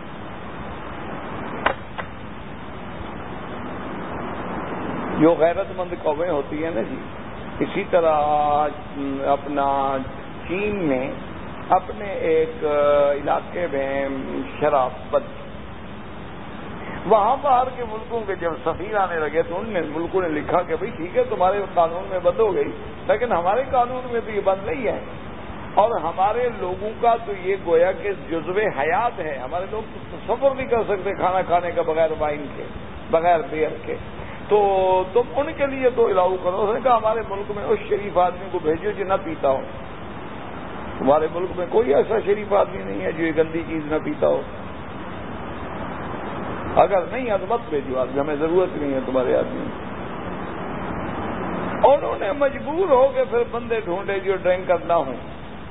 جو غیرت مند قومیں ہوتی ہیں نا جی، اسی طرح اپنا چین میں اپنے ایک علاقے میں شراب بند، وہاں باہر کے ملکوں کے جب سفیر آنے لگے تو ان ملکوں نے لکھا کہ بھئی ٹھیک ہے تمہارے قانون میں بند ہو گئی، لیکن ہمارے قانون میں تو یہ بند نہیں ہے، اور ہمارے لوگوں کا تو یہ گویا کہ جزو حیات ہے، ہمارے لوگ تصور نہیں کر سکتے کھانا کھانے کا بغیر وائن کے، بغیر بیئر کے۔ تو تم ان کے لیے تو الاؤ کرو. اس نے کہا ہمارے ملک میں اس شریف آدمی کو بھیجو جو نہ پیتا ہو. تمہارے ملک میں کوئی ایسا شریف آدمی نہیں ہے جو یہ گندی چیز نہ پیتا ہو. اگر نہیں ہے تو مت بھیجو آدمی, ہمیں ضرورت نہیں ہے تمہارے آدمی. اور انہوں نے مجبور ہو کے پھر بندے ڈھونڈے جو ڈرنکر نہ ہوں.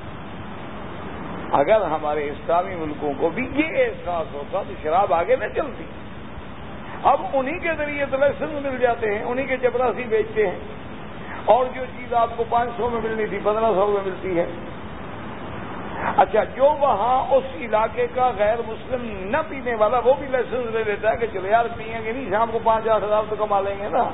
اگر ہمارے اسلامی ملکوں کو بھی یہ احساس ہوتا تو شراب آگے نہ چلتی. اب انہی کے ذریعے تو لائسنس مل جاتے ہیں, انہی کے چپراسی بیچتے ہیں, اور جو چیز آپ کو 500 میں ملنی تھی 1500 میں ملتی ہے. اچھا, جو وہاں اس علاقے کا غیر مسلم نہ پینے والا وہ بھی لائسنس لے لیتا ہے کہ چلو یار پیئیں گے نہیں, شام کو 5-8 ہزار تو کما لیں گے نا,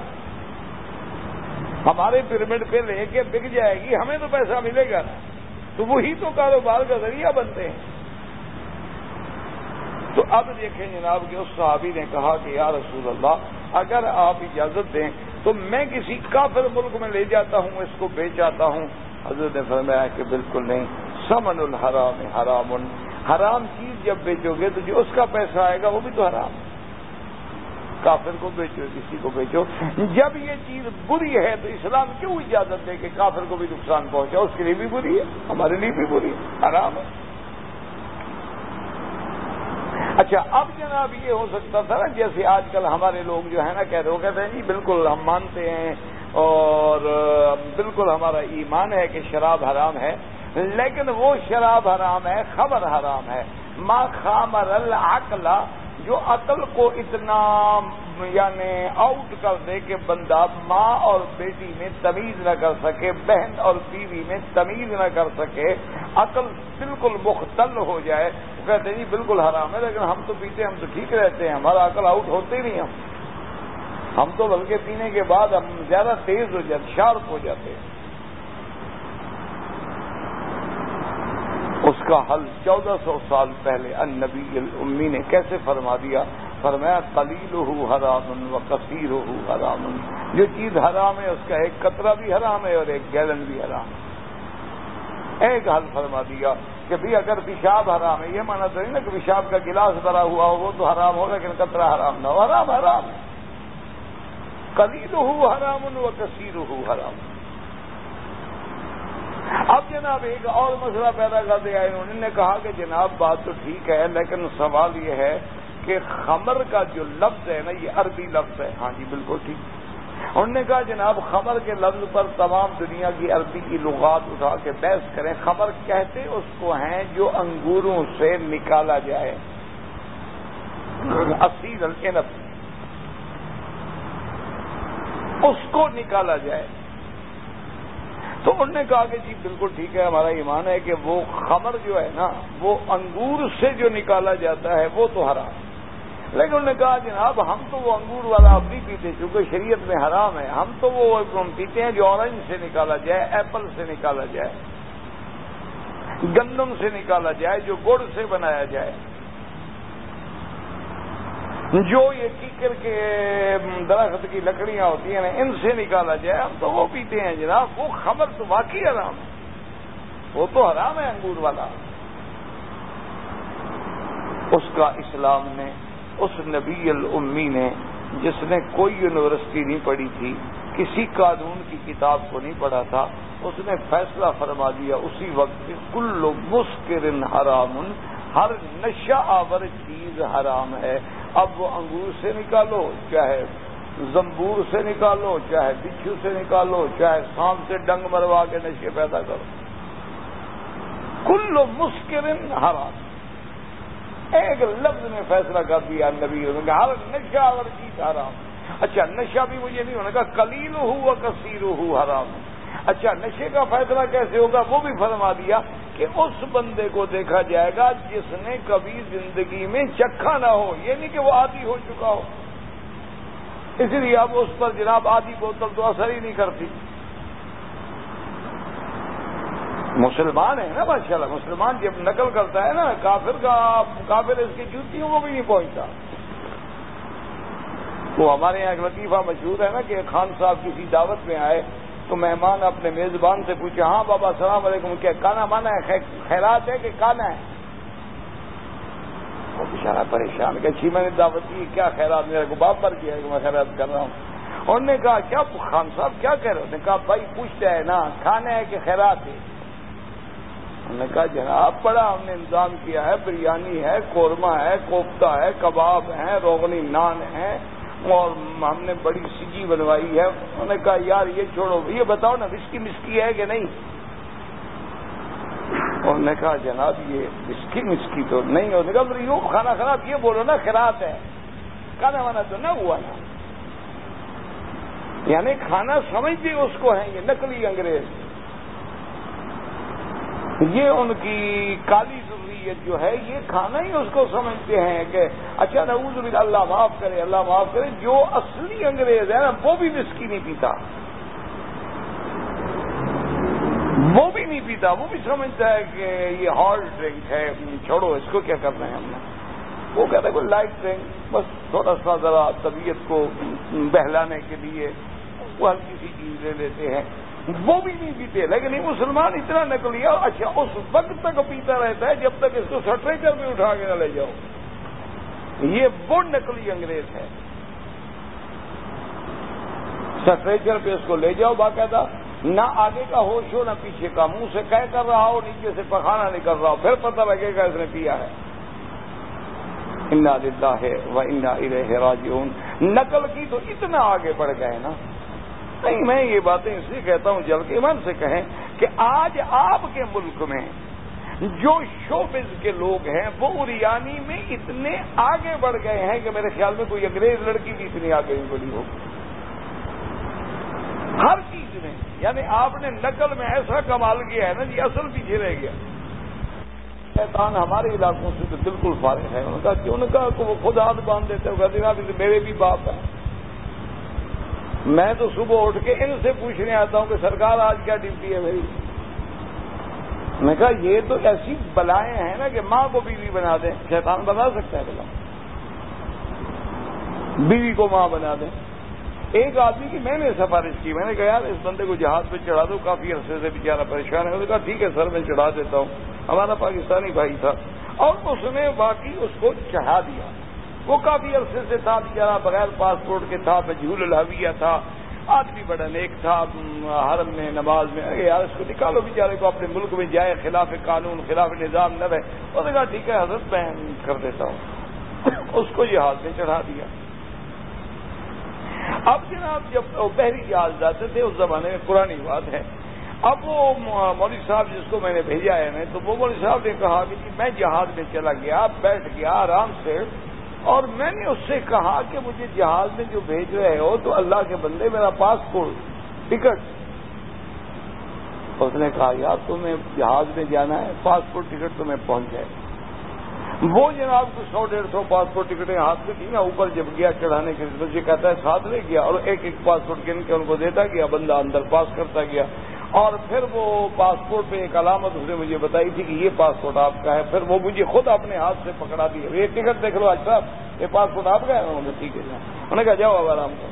ہمارے پیرمڈ پہ لے کے بک جائے گی, ہمیں تو پیسہ ملے گا نا. تو وہی تو کاروبار کا ذریعہ بنتے ہیں. تو اب دیکھیں جناب کہ اس صحابی نے کہا کہ یا رسول اللہ اگر آپ اجازت دیں تو میں کسی کافر ملک میں لے جاتا ہوں, اس کو بیچ آتا ہوں. حضرت نے فرمایا کہ بالکل نہیں, ثمن الحرام حرام, حرام چیز جب بیچو گے تو جو اس کا پیسہ آئے گا وہ بھی تو حرام. کافر کو بیچو, کسی کو بیچو. جب یہ چیز بری ہے تو اسلام کیوں اجازت دے کہ کافر کو بھی نقصان پہنچا؟ اس کے لیے بھی بری ہے, ہمارے لیے بھی بری ہے, حرام ہے. اچھا, اب جناب یہ ہو سکتا تھا نا جیسے آج کل ہمارے لوگ جو ہے نا کہتے وہ کہتے ہیں جی بالکل ہم مانتے ہیں اور بالکل ہمارا ایمان ہے کہ شراب حرام ہے, لیکن وہ شراب حرام ہے, خمر حرام ہے. ما خامر العقل, جو عقل کو اتنا یعنی آؤٹ کر دے کہ بندہ ماں اور بیٹی میں تمیز نہ کر سکے, بہن اور بیوی میں تمیز نہ کر سکے, عقل بالکل مختل ہو جائے. وہ کہتے ہیں جی بالکل حرام ہے, لیکن ہم تو پیتے, ہم تو ٹھیک رہتے ہیں, ہمارا عقل آؤٹ ہوتے ہی نہیں. ہم تو بلکہ پینے کے بعد ہم زیادہ تیز ہو جاتے, شارپ ہو جاتے ہیں. اس کا حل 1400 سال پہلے النبی الامی نے کیسے فرما دیا؟ فرمایا قلیلہ حرام و کثیرہ حرام. جو چیز حرام ہے اس کا ایک قطرہ بھی حرام ہے اور ایک گیلن بھی حرام ہے. ایک حل فرما دیا کہ بھی اگر پیشاب حرام ہے, یہ مانا تو نہیں نا کہ پیشاب کا گلاس بھرا ہوا ہو وہ تو حرام ہو لیکن قطرہ حرام نہ ہو. حرام حرام ہے, قلیلہ حرام و کثیرہ حرام. اب جناب ایک اور مسئلہ پیدا کر دیا انہوں نے کہا کہ جناب بات تو ٹھیک ہے, لیکن سوال یہ ہے کہ خمر کا جو لفظ ہے نا یہ عربی لفظ ہے. ہاں جی بالکل ٹھیک. انہوں نے کہا جناب خمر کے لفظ پر تمام دنیا کی عربی کی لغات اٹھا کے بحث کریں. خمر کہتے اس کو ہیں جو انگوروں سے نکالا جائے, اصیل العنب, اس کو نکالا جائے. تو انہوں نے کہا کہ جی بالکل ٹھیک ہے, ہمارا ایمان ہے کہ وہ خمر جو ہے نا وہ انگور سے جو نکالا جاتا ہے وہ تو حرام. لیکن انہوں نے کہا جناب ہم تو وہ انگور والا اب نہیں پیتے چونکہ شریعت میں حرام ہے. ہم تو وہ پیتے ہیں جو اورنج سے نکالا جائے, ایپل سے نکالا جائے, گندم سے نکالا جائے, جو گڑ سے بنایا جائے, جو یہ کیکر کے درخت کی لکڑیاں ہوتی ہیں نا ان سے نکالا جائے, ہم تو وہ پیتے ہیں جناب. وہ خمر تو واقعی حرام ہے, وہ تو حرام ہے انگور والا. اس کا اسلام نے, اس نبی الامی نے جس نے کوئی یونیورسٹی نہیں پڑھی تھی, کسی قانون کی کتاب کو نہیں پڑھا تھا, اس نے فیصلہ فرما دیا اسی وقت کہ کل مسکر حرام, ہر نشہ آور چیز حرام ہے. اب وہ انگور سے نکالو, چاہے زنبور سے نکالو, چاہے بچھو سے نکالو, چاہے سانپ سے ڈنگ مروا کے نشے پیدا کرو, کل مسکر حرام. ایک لفظ نے فیصلہ کر دیا نبی کہ ہر نشہ آور چیز حرام. اچھا نشہ بھی مجھے نہیں ہونے کا, قلیلہ و کثیرہ حرام. اچھا نشے کا فیصلہ کیسے ہوگا وہ بھی فرما دیا کہ اس بندے کو دیکھا جائے گا جس نے کبھی زندگی میں چکھا نہ ہو, یہ نہیں کہ وہ عادی ہو چکا ہو. اس لیے اب اس پر جناب آدھی بوتل تو اثر ہی نہیں کرتی. مسلمان ہے نا ماشاءاللہ, مسلمان جب نقل کرتا ہے نا کافر اس کی جوتیوں کو بھی نہیں پہنچتا. وہ ہمارے یہاں ایک لطیفہ مشہور ہے نا کہ خان صاحب کسی دعوت میں آئے تو مہمان اپنے میزبان سے پوچھے, ہاں بابا السلام علیکم, کیا کانا مانا ہے, خیرات ہے کہ کانا ہے؟ وہ بیچارہ پریشان کہ اچھی میں نے دعوت کی, کیا خیرات, میرا کو باپ پر کیا ہے کہ میں خیرات کر رہا ہوں. انہوں نے کہا کیا خان صاحب کیا کہہ رہے؟ انہوں نے کہا بھائی پوچھتا ہے نا کھانا ہے کہ خیرات ہے؟ انہوں نے کہا جناب بڑا ہم نے انتظام کیا ہے، بریانی ہے، قورمہ ہے، کوفتہ ہے، کباب ہیں، روغنی نان ہے، اور ہم نے بڑی سجی بنوائی ہے۔ انہوں نے کہا یار یہ چھوڑو، یہ بتاؤ نا وسکی مسکی ہے کہ نہیں؟ انہوں نے کہا جناب یہ وسکی مسکی تو نہیں۔ انہوں نے کہا یوں کھانا خراب، یہ بولو نا خیرات ہے، کھانا وانا تو نہ ہوا نا۔ یعنی کھانا سمجھتے اس کو ہیں یہ نقلی انگریز، یہ ان کی کالی ضروریت جو ہے یہ کھانا ہی اس کو سمجھتے ہیں کہ اچھا نعوذ باللہ، اللہ معاف کرے، اللہ معاف کرے۔ جو اصلی انگریز ہے نا وہ بھی وسکی نہیں پیتا، وہ بھی نہیں پیتا، وہ بھی سمجھتا ہے کہ یہ ہارڈ ڈرنک ہے، چھوڑو اس کو کیا کرنا ہے ہم نے۔ وہ کہتا ہے کوئی لائٹ ڈرنک، بس تھوڑا سا ذرا طبیعت کو بہلانے کے لیے وہ ہلکی سی چیز لے لیتے ہیں، وہ بھی نہیں پیتے۔ لیکن یہ مسلمان اتنا نقلی ہے، اچھا اس وقت تک پیتا رہتا ہے جب تک اس کو سٹریچر میں اٹھا کے نہ لے جاؤ۔ یہ وہ نقلی انگریز ہے، سٹریچر پہ اس کو لے جاؤ باقاعدہ، نہ آگے کا ہوش ہو نہ پیچھے کا، منہ سے کہہ کر رہا ہو، نیچے سے پخانا نہیں کر رہا ہو، پھر پتہ لگے گا اس نے پیا ہے۔ انا للہ و انا الیہ راجعون۔ نقل کی تو اتنا آگے بڑھ گئے نا۔ نہیں، میں یہ باتیں اس لیے کہتا ہوں جل کے ایمان سے کہیں کہ آج آپ کے ملک میں جو شوبز کے لوگ ہیں وہ اریانی میں اتنے آگے بڑھ گئے ہیں کہ میرے خیال میں کوئی انگریز لڑکی بھی اتنی آگے بڑھی ہوگی ہر چیز میں۔ یعنی آپ نے نقل میں ایسا کمال کیا ہے نا جی، اصل پیچھے رہ گیا۔ شیطان ہمارے علاقوں سے تو بالکل فارغ ہے۔ انہوں نے کہا کیوں؟ نے کہا کہ وہ خود ہاتھ باندھ دیتے ہو، کہتے میرے بھی باپ ہیں۔ میں تو صبح اٹھ کے ان سے پوچھنے آتا ہوں کہ سرکار آج کیا ڈیوٹی ہے میری؟ میں کہا یہ تو ایسی بلائیں ہیں نا کہ ماں کو بیوی بنا دیں، شیطان بنا سکتا ہے بلا، بیوی کو ماں بنا دیں۔ ایک آدمی کی میں نے سفارش کی، میں نے کہا یار اس بندے کو جہاز پہ چڑھا دو، کافی عرصے سے بیچارہ پریشان ہے۔ انہوں نے کہا ٹھیک ہے سر میں چڑھا دیتا ہوں۔ ہمارا پاکستانی بھائی تھا اور اس نے باقی اس کو چڑھا دیا۔ وہ کافی عرصے سے تھا بیچارہ، بغیر پاسپورٹ کے تھا، مجہول الہویہ تھا، آدمی بڑا نیک تھا، حرم میں نماز میں۔ یار اس کو نکالو بیچارے کو، اپنے ملک میں جائے، خلاف قانون خلاف نظام نہ رہے۔ انہوں نے کہا ٹھیک ہے حضرت میں کر دیتا ہوں۔ اس کو جہاز میں چڑھا دیا۔ اب جناب جب بحری جہاز جاتے تھے اس زمانے میں، پرانی بات ہے، اب وہ مولوی صاحب جس کو میں نے بھیجا ہے نا، تو وہ مولوی صاحب نے کہا کہ جی میں جہاز میں چلا گیا، بیٹھ گیا آرام سے، اور میں نے اس سے کہا کہ مجھے جہاز میں جو بھیج رہے ہو تو اللہ کے بندے میرا پاسپورٹ ٹکٹ۔ اس نے کہا یار تمہیں جہاز میں جانا ہے، پاسپورٹ ٹکٹ تمہیں پہنچ جائے۔ وہ جناب کو 100-150 پاسپورٹ ٹکٹیں ہاتھ میں تھی نا، اوپر جب گیا چڑھانے کے لیے مجھے کہتا ہے ساتھ لے گیا، اور ایک ایک پاسپورٹ گن کے ان کو دیتا گیا، بندہ اندر پاس کرتا گیا۔ اور پھر وہ پاسپورٹ پہ ایک علامت اس نے مجھے بتائی تھی کہ یہ پاسپورٹ آپ کا ہے۔ پھر وہ مجھے خود اپنے ہاتھ سے پکڑا دیا، یہ ٹکٹ دیکھ لو اچھا یہ پاسپورٹ آپ کا ہے؟ انہوں نے ٹھیک ہے جا۔ انہوں نے کہا جاؤ اب آرام کرو۔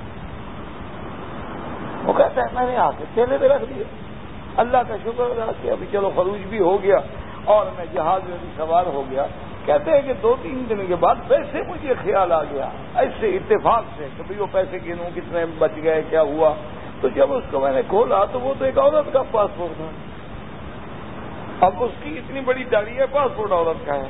وہ کہتا ہے میں نے آ کے تھیلے پہ رکھ دیا، اللہ کا شکر ادا کیا، ابھی چلو خروج بھی ہو گیا اور میں جہاز میں بھی سوار ہو گیا۔ کہتے ہیں کہ 2-3 دن کے بعد ویسے مجھے خیال آ گیا ایسے اتفاق سے کہ بھئی وہ پیسے گنوں کتنے بچ گئے کیا ہوا۔ تو جب اس کو میں نے کھولا تو وہ تو ایک عورت کا پاسپورٹ تھا۔ اب اس کی اتنی بڑی داڑھی ہے، پاسپورٹ عورت کا ہے،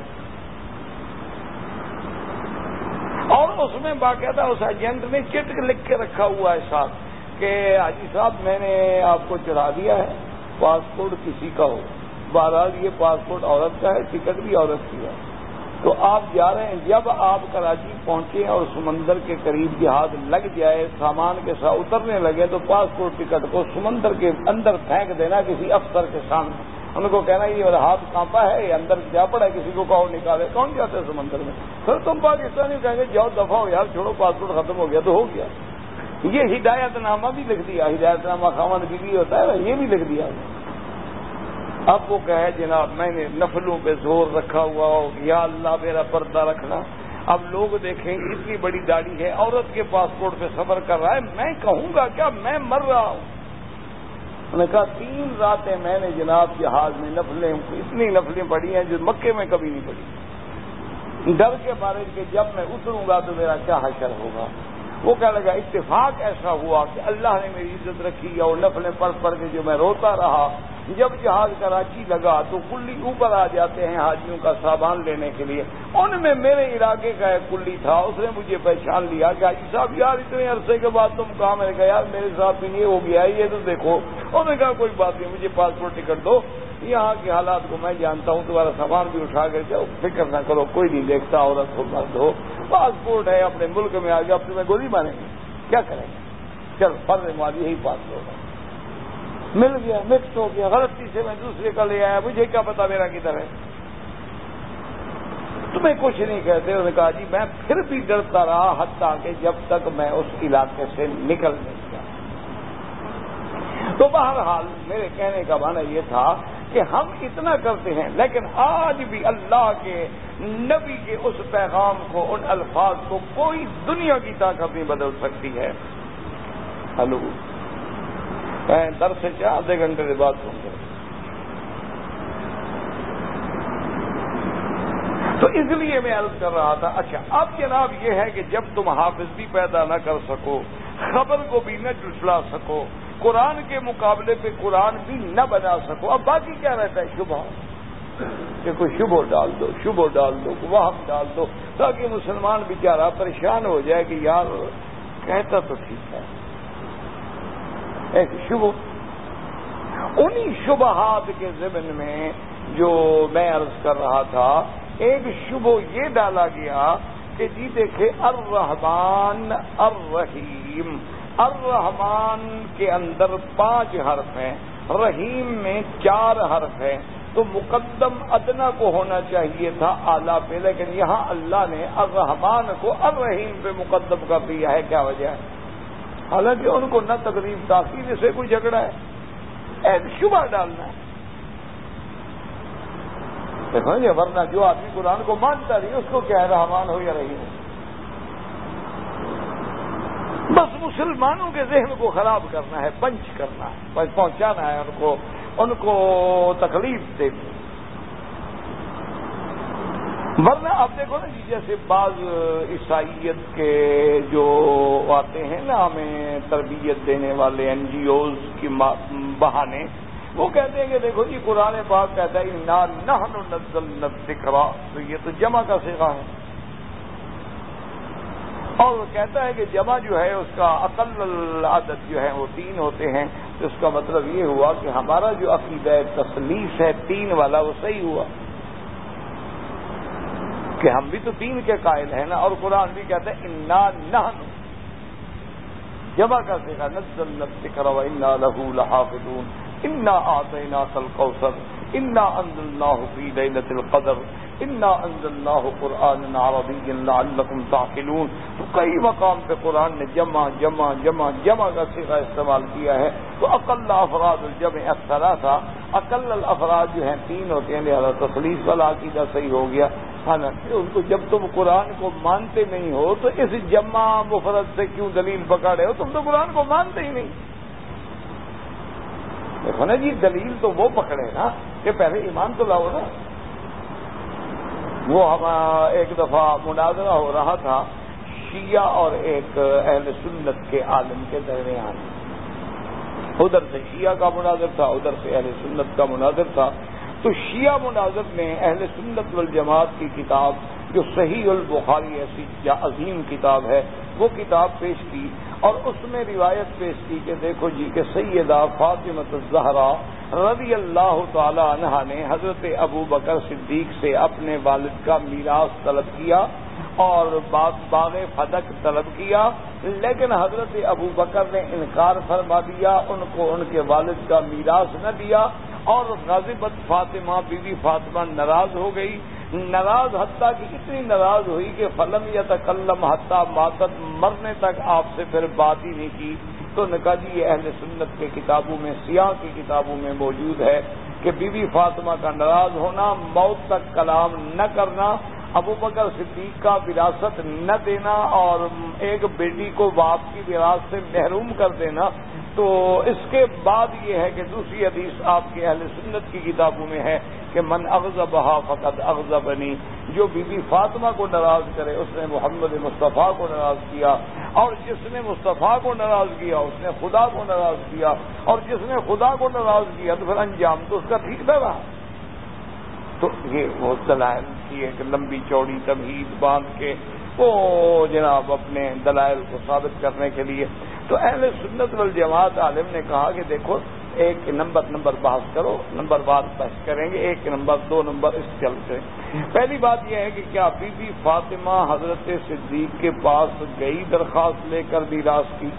اور اس میں باقاعدہ اس ایجنٹ نے چٹ لکھ کے رکھا ہوا ہے ساتھ کہ حاجی صاحب میں نے آپ کو چڑھا دیا ہے، پاسپورٹ کسی کا ہو، بہرحال یہ پاسپورٹ عورت کا ہے، ٹکٹ بھی عورت کی ہے، تو آپ جا رہے ہیں، جب آپ کراچی پہنچے اور سمندر کے قریب جہاز لگ جائے، سامان کے ساتھ اترنے لگے تو پاسپورٹ ٹکٹ کو سمندر کے اندر پھینک دینا کسی افسر کے سامنے، ان کو کہنا یہ میرا ہاتھ کانپا ہے، یہ اندر جا پڑا ہے، کسی کو کہو نکالے۔ کون جاتا ہے سمندر میں؟ پھر تم پاکستانی کہیں گے جاؤ دفعہ ہو یار، چھوڑو پاسپورٹ ختم ہو گیا تو ہو گیا۔ یہ ہدایت نامہ بھی لکھ دیا، ہدایت نامہ خاوند بیوی ہوتا ہے یہ بھی لکھ دیا۔ اب وہ کہے جناب میں نے نفلوں پہ زور رکھا ہوا ہو، یا اللہ میرا پردہ رکھنا۔ اب لوگ دیکھیں گے اتنی بڑی داڑھی ہے، عورت کے پاسپورٹ پہ سفر کر رہا ہے، میں کہوں گا کیا میں مر رہا ہوں؟ انہوں نے کہا 3 راتیں میں نے جناب جہاز میں نفلیں، اتنی نفلیں پڑھی ہیں جو مکے میں کبھی نہیں پڑھی، ڈر کے بارے کہ جب میں اتروں گا تو میرا کیا حشر ہوگا۔ وہ کہنے لگا اتفاق ایسا ہوا کہ اللہ نے میری عزت رکھی اور نفلیں پڑھ کے جو میں روتا رہا، جب جہاز کراچی لگا تو کلی اوپر آ جاتے ہیں حاجیوں کا سامان لینے کے لیے، ان میں میرے علاقے کا ایک کلی تھا، اس نے مجھے پہچان لیا کہ حاجی صاحب یار اتنے عرصے کے بعد تم کہاں؟ میں نے کہا یار میرے ساتھ بھی یہ ہو گیا ہے، یہ تو دیکھو۔ انہوں نے کہا کوئی بات نہیں، مجھے پاسپورٹ ٹکٹ دو، یہاں کے حالات کو میں جانتا ہوں، تمہارا سامان بھی اٹھا کر جاؤ، فکر نہ کرو، کوئی نہیں دیکھتا، عورت ہو مرد ہو، پاسپورٹ ہے، اپنے ملک میں آ گیا، اب تمہیں گولی ماریں گے، کیا کریں گے؟ چل فرض مالی یہی بات ہوگا۔ مل گیا، مکس ہو گیا، غلطی سے میں دوسرے کا لے آیا، مجھے کیا پتا میرا کدھر ہے؟ تمہیں کچھ نہیں کہتے۔ انہوں نے کہا جی میں پھر بھی ڈرتا رہا حتیٰ کہ جب تک میں اس علاقے سے نکل نہیں گیا۔ تو بہرحال میرے کہنے کا معنی یہ تھا کہ ہم اتنا کرتے ہیں، لیکن آج بھی اللہ کے نبی کے اس پیغام کو، ان الفاظ کو کوئی دنیا کی طاقت نہیں بدل سکتی ہے۔ ہلو، در سے کیا آدھے گھنٹے کے بعد سن گئے۔ تو اس لیے میں عرض کر رہا تھا، اچھا اب جناب یہ ہے کہ جب تم حافظ بھی پیدا نہ کر سکو، خبر کو بھی نہ جھٹلا سکو، قرآن کے مقابلے پہ قرآن بھی نہ بنا سکو، اب باقی کیا رہتا ہے؟ شبہ، کہ کوئی شبہ ڈال دو، شبہ ڈال دو، وہم ڈال دو، تاکہ مسلمان بیچارہ پریشان ہو جائے کہ یار کہتا تو ٹھیک ہے۔ ایک شبہ، انہی شبہات کے ضمن میں جو میں عرض کر رہا تھا، ایک شبہ یہ ڈالا گیا کہ جی دیکھیں الرحمن الرحیم، الرحمن کے اندر 5 حرف ہیں، رحیم میں 4 حرف ہیں، تو مقدم ادنا کو ہونا چاہیے تھا اعلیٰ پہ، لیکن یہاں اللہ نے الرحمن کو الرحیم پہ مقدم کر دیا ہے، کیا وجہ ہے؟ حالانکہ ان کو نہ تقریب تاخیر سے کوئی جھگڑا ہے، ایک شبہ ڈالنا ہے۔ دیکھو یہ ورنہ جو آدمی قرآن کو مانتا نہیں اس کو کیا ہے رحمان ہو یا رحیم ہو؟ بس مسلمانوں کے ذہن کو خراب کرنا ہے، پنچ کرنا ہے، بس پہنچانا ہے ان کو تکلیف دینی۔ ورنہ آپ دیکھو نا جی، جیسے بعض عیسائیت کے جو آتے ہیں نا ہمیں تربیت دینے والے NGOs کی بہانے، وہ کہتے ہیں کہ دیکھو جی قرآن پاک کہتا ہے انا نحن نزلنا الذکر، تو یہ تو جمع کا صیغہ ہے، اور وہ کہتا ہے کہ جمع جو ہے اس کا اقل العدد جو ہے وہ 3 ہوتے ہیں، تو اس کا مطلب یہ ہوا کہ ہمارا جو عقیدہ تثلیث ہے 3 والا وہ صحیح ہوا، کہ ہم بھی تو 3 کے قائل ہیں نا، اور قرآن بھی کہتا ہے انا نحن، جمع کا صیغہ، نزلنا الذکر وانا له لحافظون، انا اعطیناک الکوثر، انا انزلناہ فی لیلۃ القدر، انا انزلناہ قرآنا عربیا لعلکم تعقلون۔ تو کئی مقام پہ قرآن نے جمع جمع جمع جمع کا صیغہ استعمال کیا ہے، تو اقل افراد الجمع الثلاثہ، اقل الافراد جو ہیں 3 ہوتے ہیں، لہذا تثلیث والا عقیدہ صحیح ہو گیا۔ حالانکہ ان کو جب تم قرآن کو مانتے نہیں ہو تو اس جمع مفرد سے کیوں دلیل پکڑ رہے ہو؟ تم تو قرآن کو مانتے ہی نہیں۔ دیکھو نا جی، دلیل تو وہ پکڑے نا کہ پہلے ایمان تو لاؤ نا۔ وہ ہم ایک دفعہ مناظرہ ہو رہا تھا شیعہ اور ایک اہل سنت کے عالم کے درمیان، ادھر سے شیعہ کا مناظر تھا، ادھر سے اہل سنت کا مناظر تھا۔ تو شیعہ مناظر نے اہل سنت والجماعت کی کتاب جو صحیح البخاری ایسی عظیم کتاب ہے وہ کتاب پیش کی، اور اس میں روایت پیش کی کہ دیکھو جی کہ سیدہ فاطمہ الزہرا رضی اللہ تعالی عنہا نے حضرت ابو بکر صدیق سے اپنے والد کا میراث طلب کیا اور باغ فدق طلب کیا، لیکن حضرت ابو بکر نے انکار فرما دیا، ان کو ان کے والد کا میراث نہ دیا، اور غضبت فاطمہ، بی بی فاطمہ ناراض ہو گئی، ناراض حتیٰ کہ اتنی ناراض ہوئی کہ فلم یتکلم حتیٰ ماتت، مرنے تک آپ سے پھر بات ہی نہیں کی۔ تو نے کہا جی یہ اہل سنت کے کتابوں میں، سیاہ کی کتابوں میں موجود ہے کہ بی بی فاطمہ کا ناراض ہونا، موت تک کلام نہ کرنا، ابو بکر صدیق کا وراثت نہ دینا، اور ایک بیٹی کو باپ کی وراثت سے محروم کر دینا۔ تو اس کے بعد یہ ہے کہ دوسری حدیث آپ کے اہل سنت کی کتابوں میں ہے کہ من اغضبہا فقد اغضبنی، جو بی بی فاطمہ کو ناراض کرے اس نے محمد مصطفیٰ کو ناراض کیا۔ اور جس نے مصطفیٰ کو ناراض کیا اس نے خدا کو ناراض کیا، اور جس نے خدا کو ناراض کیا تو پھر انجام تو اس کا ٹھیک نہ رہا۔ تو یہ وہ دلائل کی ایک لمبی چوڑی تمہید باندھ کے وہ جناب اپنے دلائل کو ثابت کرنے کے لیے، تو اہل سنت والجماعت عالم نے کہا کہ دیکھو ایک نمبر بحث کرو، نمبر بعد بحث کریں گے، 1 نمبر 2 نمبر اس چلتے ہیں۔ پہلی بات یہ ہے کہ کیا بی بی فاطمہ حضرت صدیق کے پاس گئی درخواست لے کر میراث کی؟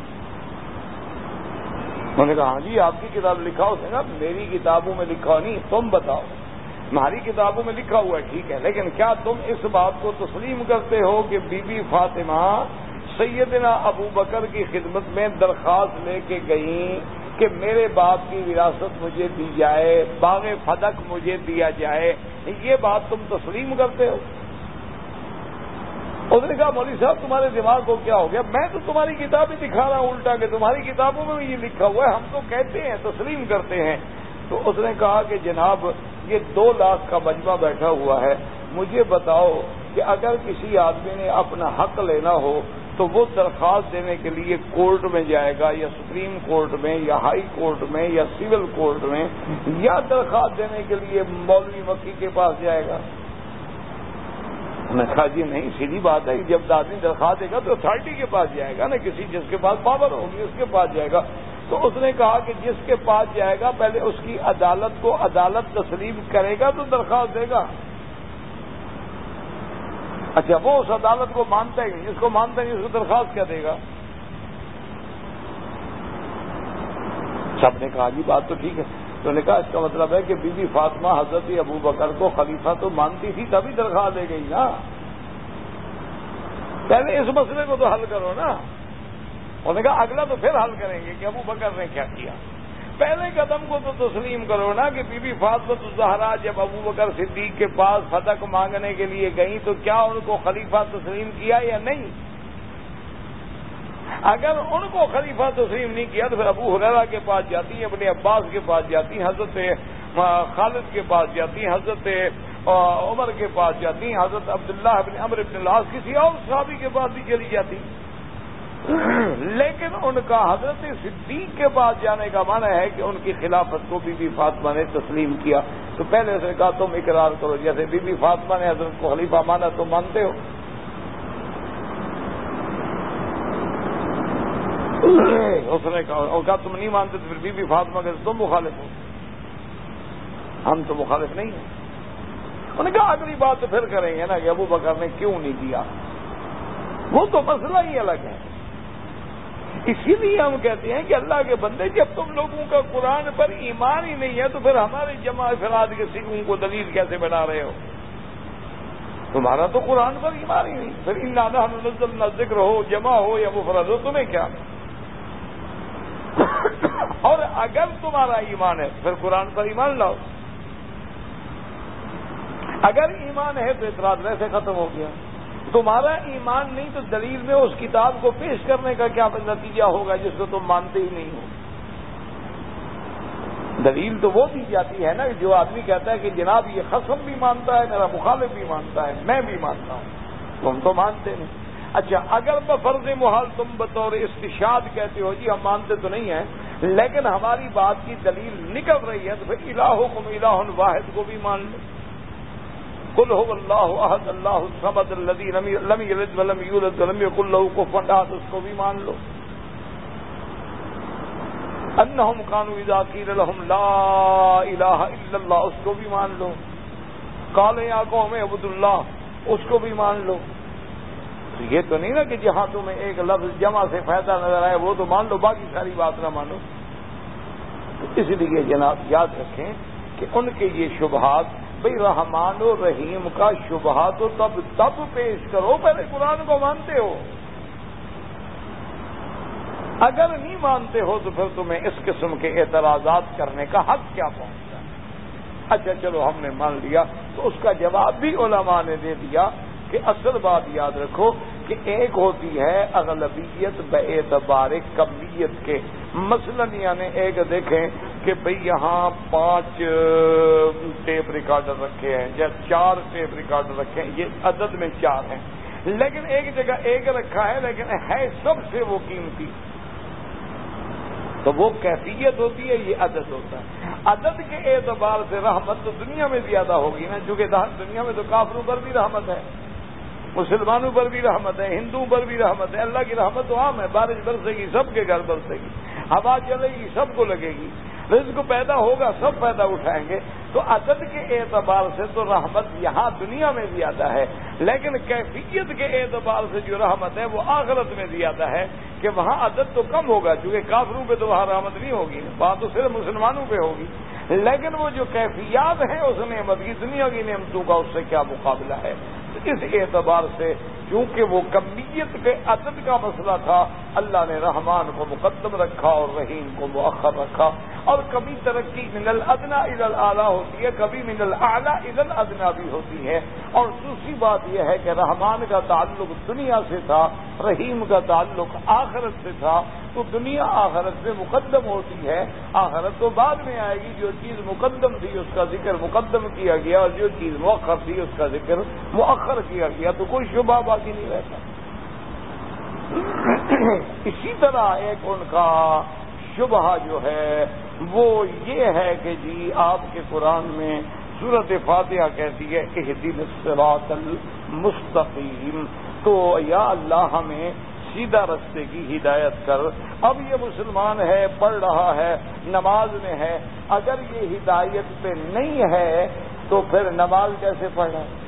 انہوں نے کہا ہاں جی آپ کی کتاب لکھا ہو نا، میری کتابوں میں لکھا نہیں، تم بتاؤ۔ ہماری کتابوں میں لکھا ہوا ہے ٹھیک ہے، لیکن کیا تم اس بات کو تسلیم کرتے ہو کہ بی بی فاطمہ سیدنا ابو بکر کی خدمت میں درخواست لے کے گئیں کہ میرے باپ کی وراثت مجھے دی جائے، باغ فدق مجھے دیا جائے، یہ بات تم تسلیم کرتے ہو؟ اس نے کہا مولوی صاحب تمہارے دماغ کو کیا ہو گیا، میں تو تمہاری کتاب ہی دکھا رہا ہوں الٹا کہ تمہاری کتابوں میں یہ لکھا ہوا ہے، ہم تو کہتے ہیں تسلیم کرتے ہیں۔ تو اس نے کہا کہ جناب یہ 2 لاکھ کا مجمع بیٹھا ہوا ہے، مجھے بتاؤ کہ اگر کسی آدمی نے اپنا حق لینا ہو تو وہ درخواست دینے کے لیے کورٹ میں جائے گا، یا سپریم کورٹ میں، یا ہائی کورٹ میں، یا سول کورٹ میں، یا درخواست دینے کے لیے مولوی مکی کے پاس جائے گا؟ انہوں نے کہا جی نہیں، سیدھی بات ہے، جب آدمی درخواست دے گا تو اتھارٹی کے پاس جائے گا نا، کسی جس کے پاس پاور ہوگی اس کے پاس جائے گا۔ تو اس نے کہا کہ جس کے پاس جائے گا پہلے اس کی عدالت کو عدالت تسلیم کرے گا تو درخواست دے گا۔ اچھا وہ اس عدالت کو مانتا ہی نہیں، جس کو مانتا نہیں اس کو درخواست کیا دے گا؟ سب نے کہا جی بات تو ٹھیک ہے۔ تو نے کہا اس کا مطلب ہے کہ بی بی فاطمہ حضرت ابو بکر کو خلیفہ تو مانتی تھی تبھی درخواست دے گئی نا، پہلے اس مسئلے کو تو حل کرو نا۔ انہوں نے کہا اگلا تو پھر حل کریں گے کہ ابو بکر نے کیا کیا، پہلے قدم کو تو تسلیم کرو نا کہ بی بی فاطمہ الزہرا جب ابو بکر صدیق کے پاس فتح مانگنے کے لیے گئیں تو کیا ان کو خلیفہ تسلیم کیا یا نہیں؟ اگر ان کو خلیفہ تسلیم نہیں کیا تو پھر ابو ہریرہ کے پاس جاتی، ابن عباس کے پاس جاتی، حضرت خالد کے پاس جاتی، حضرت عمر کے پاس جاتی، حضرت عبداللہ بن عمرو بن العاص کسی اور صحابی کے پاس بھی چلی جاتی۔ لیکن ان کا حضرت صدیق کے پاس جانے کا معنی ہے کہ ان کی خلافت کو بی بی فاطمہ نے تسلیم کیا۔ تو پہلے سے کہا تم اقرار کرو، جیسے بی بی فاطمہ نے حضرت کو خلیفہ مانا تم مانتے ہو؟ اس نے کہا تم نہیں مانتے تو پھر بی بی فاطمہ کے تم مخالف ہو، ہم تو مخالف نہیں ہیں۔ انہوں نے کہا اگلی بات تو پھر کریں گے نا کہ ابو بکر نے کیوں نہیں کیا، وہ تو مسئلہ ہی الگ ہے۔ اسی لیے ہم کہتے ہیں کہ اللہ کے بندے جب تم لوگوں کا قرآن پر ایمان ہی نہیں ہے تو پھر ہمارے جمع افراد کے سکھوں کو دلیل کیسے بنا رہے ہو؟ تمہارا تو قرآن پر ایمان ہی نہیں، پھر انا نحن نزلنا الذکر ہو، جمع ہو یا مفرد ہو، تمہیں کیا؟ اور اگر تمہارا ایمان ہے پھر قرآن پر ایمان لاؤ، اگر ایمان ہے تو اعتراض ویسے ختم ہو گیا۔ تمہارا ایمان نہیں تو دلیل میں اس کتاب کو پیش کرنے کا کیا نتیجہ ہوگا جس کو تم مانتے ہی نہیں ہو؟ دلیل تو وہ دی جاتی ہے نا جو آدمی کہتا ہے کہ جناب یہ خصم بھی مانتا ہے، میرا مخالف بھی مانتا ہے، میں بھی مانتا ہوں، تم تو مانتے نہیں۔ اچھا اگر بفرض محال تم بطور استشہاد کہتے ہو جی ہم مانتے تو نہیں ہیں لیکن ہماری بات کی دلیل نکل رہی ہے، تو پھر الہکم الہ واحد کو بھی مان لو، قل هو اللہ احد اللہ الصمد الذی لم یلد ولم یولد ولم یکن له کفوا احد، اس کو بھی مان لو۔ انہم کانوا اذا قیل لهم لا الہ الا اللہ، اس کو بھی مان لو۔ قال یا قوم اعبدوا اللہ، اس کو بھی مان لو۔ تو یہ تو نہیں نا کہ جہاں تمہیں ایک لفظ جمع سے فائدہ نظر آئے وہ تو مان لو، باقی ساری بات نہ مانو۔ تو اس لیے جناب یاد رکھیں کہ ان کے یہ شبہات، بھئی رحمان و رحیم کا شبہ تو تب پیش کرو پہلے قرآن کو مانتے ہو، اگر نہیں مانتے ہو تو پھر تمہیں اس قسم کے اعتراضات کرنے کا حق کیا پہنچتا ہے؟ اچھا چلو ہم نے مان لیا، تو اس کا جواب بھی علماء نے دے دیا کہ اصل بات یاد رکھو کہ ایک ہوتی ہے اغلبیت باعتبار کمیت کے، مثلا یعنی ایک دیکھیں کہ بھئی یہاں 5 ٹیپ ریکارڈر رکھے ہیں یا 4 ٹیپ ریکارڈر رکھے ہیں، یہ عدد میں 4 ہیں، لیکن ایک جگہ ایک رکھا ہے، لیکن ہے سب سے وہ قیمتی، تو وہ کیفیت ہوتی ہے، یہ عدد ہوتا ہے۔ عدد کے اعتبار سے رحمت تو دنیا میں زیادہ ہوگی نا، چونکہ دنیا میں تو کافروں پر بھی رحمت ہے، مسلمانوں پر بھی رحمت ہے، ہندوؤں پر بھی رحمت ہے۔ اللہ کی رحمت تو عام ہے، بارش برسے گی سب کے گھر برسے گی، ہوا چلے گی سب کو لگے گی، رزق پیدا ہوگا سب فائدہ اٹھائیں گے۔ تو عدد کے اعتبار سے تو رحمت یہاں دنیا میں زیادہ ہے، لیکن کیفیت کے اعتبار سے جو رحمت ہے وہ آخرت میں زیادہ ہے، کہ وہاں عدد تو کم ہوگا، چونکہ کافروں پہ تو وہاں رحمت نہیں ہوگی، وہاں تو صرف مسلمانوں پہ ہوگی، لیکن وہ جو کیفیات ہیں اس نعمت کی، دنیا کی نعمتوں کا اس سے کیا مقابلہ ہے۔ اس اعتبار سے کیونکہ وہ کمیت کے عدد کا مسئلہ تھا، اللہ نے رحمان کو مقدم رکھا اور رحیم کو مؤخر رکھا۔ اور کبھی ترقی من الادنی الی الاعلی ہوتی ہے، کبھی من الاعلی الی الادنی بھی ہوتی ہے۔ اور دوسری بات یہ ہے کہ رحمان کا تعلق دنیا سے تھا، رحیم کا تعلق آخرت سے تھا، تو دنیا آخرت سے مقدم ہوتی ہے، آخرت تو بعد میں آئے گی۔ جو چیز مقدم تھی اس کا ذکر مقدم کیا گیا، اور جو چیز مؤخر تھی اس کا ذکر مؤخر کیا گیا، تو کوئی شبہ باقی نہیں رہتا۔ اسی طرح ایک ان کا شبہ جو ہے وہ یہ ہے کہ جی آپ کے قرآن میں سورۃ فاتحہ کہتی ہے اہدنا الصراط المستقیم، تو یا اللہ ہمیں سیدھا رستے کی ہدایت کر۔ اب یہ مسلمان ہے، پڑھ رہا ہے، نماز میں ہے، اگر یہ ہدایت پہ نہیں ہے تو پھر نماز کیسے پڑھ رہا ہے؟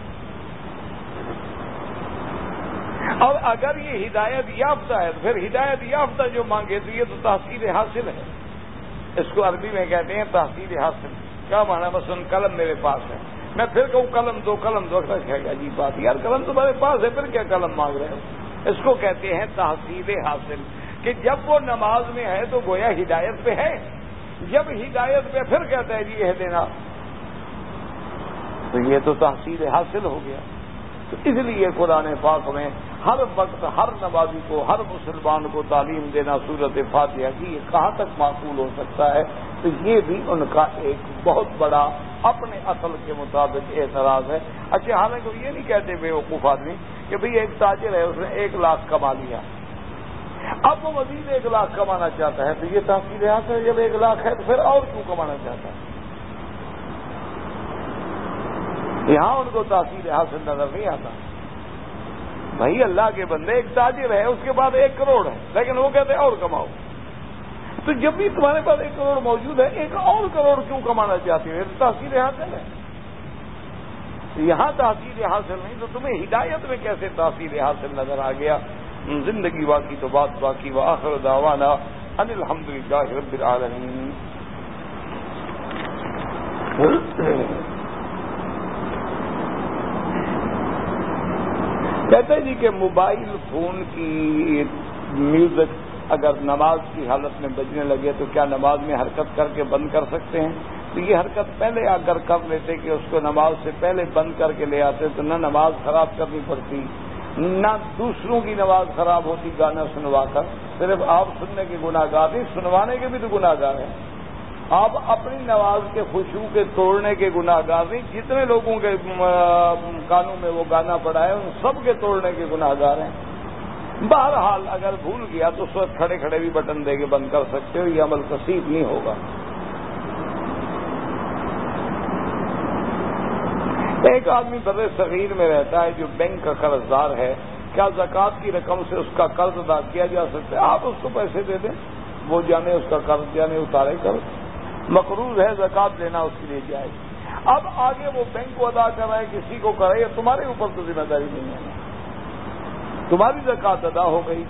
اور اگر یہ ہدایت یافتہ ہے تو پھر ہدایت یافتہ جو مانگے تو یہ تو تحصیل حاصل ہے، اس کو عربی میں کہتے ہیں تحصیل حاصل۔ کیا مانا؟ مثلا قلم میرے پاس ہے، میں پھر کہوں قلم دو کہے گا عجیب بات، یار قلم تمہارے پاس ہے پھر کیا قلم مانگ رہے ہو؟ اس کو کہتے ہیں تحصیل حاصل، کہ جب وہ نماز میں ہے تو گویا ہدایت پہ ہے، جب ہدایت پہ پھر کہتا ہے جی یہ دینا، تو یہ تو تحصیل حاصل ہو گیا۔ تو اس لیے قرآن پاک میں ہر وقت ہر نمازی کو، ہر مسلمان کو تعلیم دینا سورۃ فاتحہ کی، یہ کہاں تک معقول ہو سکتا ہے؟ تو یہ بھی ان کا ایک بہت بڑا اپنے اصل کے مطابق اعتراض ہے۔ اچھا، حالانکہ وہ یہ نہیں کہتے بیوقوف آدمی کہ بھئی ایک تاجر ہے، اس نے 1 لاکھ کما لیا، اب وہ مزید 1 لاکھ کمانا چاہتا ہے، تو یہ تحصیل حاصل ہے۔ جب 1 لاکھ ہے تو پھر اور کیوں کمانا چاہتا ہے؟ یہاں ان کو تحصیل حاصل نظر نہیں آتا۔ بھائی اللہ کے بندے، ایک تاجر ہے، اس کے بعد 1 کروڑ ہے، لیکن وہ کہتے ہیں اور کماؤ، تو جب بھی تمہارے پاس 1 کروڑ موجود ہے، 1 اور کروڑ کیوں کمانا چاہتے ہو؟ یہ تو تحصیل حاصل ہے۔ یہاں تحصیل حاصل نہیں تو تمہیں ہدایت میں کیسے تحصیل حاصل نظر آ گیا؟ زندگی باقی تو بات باقی، وآخر دعوانا ان الحمدللہ رب العالمین۔ کہتے جی کہ موبائل فون کی میوزک اگر نماز کی حالت میں بجنے لگے تو کیا نماز میں حرکت کر کے بند کر سکتے ہیں؟ تو یہ حرکت پہلے اگر کر لیتے کہ اس کو نماز سے پہلے بند کر کے لے آتے تو نہ نماز خراب کرنی پڑتی، نہ دوسروں کی نماز خراب ہوتی گانا سنوا کر۔ صرف آپ سننے کے گناہ گار نہیں، سنوانے کے بھی تو گناہ گار ہیں۔ آپ اپنی نماز کے خشوع کے توڑنے کے گناہ گار نہیں، جتنے لوگوں کے کانوں میں وہ گانا پڑا ہے ان سب کے توڑنے کے گناہ گار ہیں۔ بہرحال اگر بھول گیا تو اس وقت کھڑے کھڑے بھی بٹن دے کے بند کر سکتے ہو، یہ عمل کثیر نہیں ہوگا۔ ایک آدمی بر صغیر میں رہتا ہے جو بینک کا قرض دار ہے، کیا زکوٰۃ کی رقم سے اس کا قرض ادا کیا جا سکتا ہے؟ آپ اس کو پیسے دے دیں، وہ جانے اس کا قرض جانے اتارے قرض، مقروض ہے، زکوٰۃ لینا اس کے لیے جائز۔ اب آگے وہ بینک کو ادا کر رہا ہے، کسی کو کرے، یا تمہارے اوپر تو ذمہ داری نہیں ہے، تمہاری زکوٰۃ ادا ہو گئی۔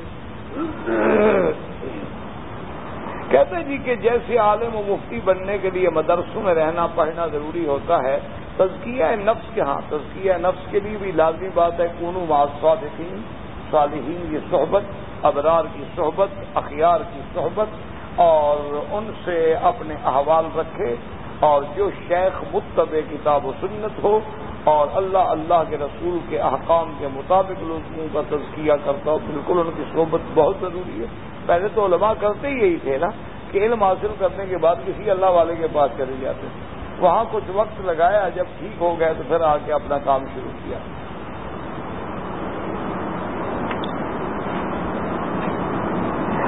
کہتے جی کہ جیسے عالم و مفتی بننے کے لیے مدرسوں میں رہنا پڑھنا ضروری ہوتا ہے، تزکیہ نفس کے ہاں تزکیہ نفس کے لیے بھی لازمی بات ہے کونوا مع الصادقین، صالحین کی صحبت، ابرار کی صحبت، اخیار کی صحبت، اور ان سے اپنے احوال رکھے، اور جو شیخ متبع کتاب و سنت ہو اور اللہ کے رسول کے احکام کے مطابق لوگوں کا تزکیہ کرتا ہو، بالکل ان کی صحبت بہت ضروری ہے۔ پہلے تو علماء کرتے ہی یہی تھے نا کہ علم حاصل کرنے کے بعد کسی اللہ والے کے پاس چلے جاتے تھے، وہاں کچھ وقت لگایا، جب ٹھیک ہو گئے تو پھر آ کے اپنا کام شروع کیا۔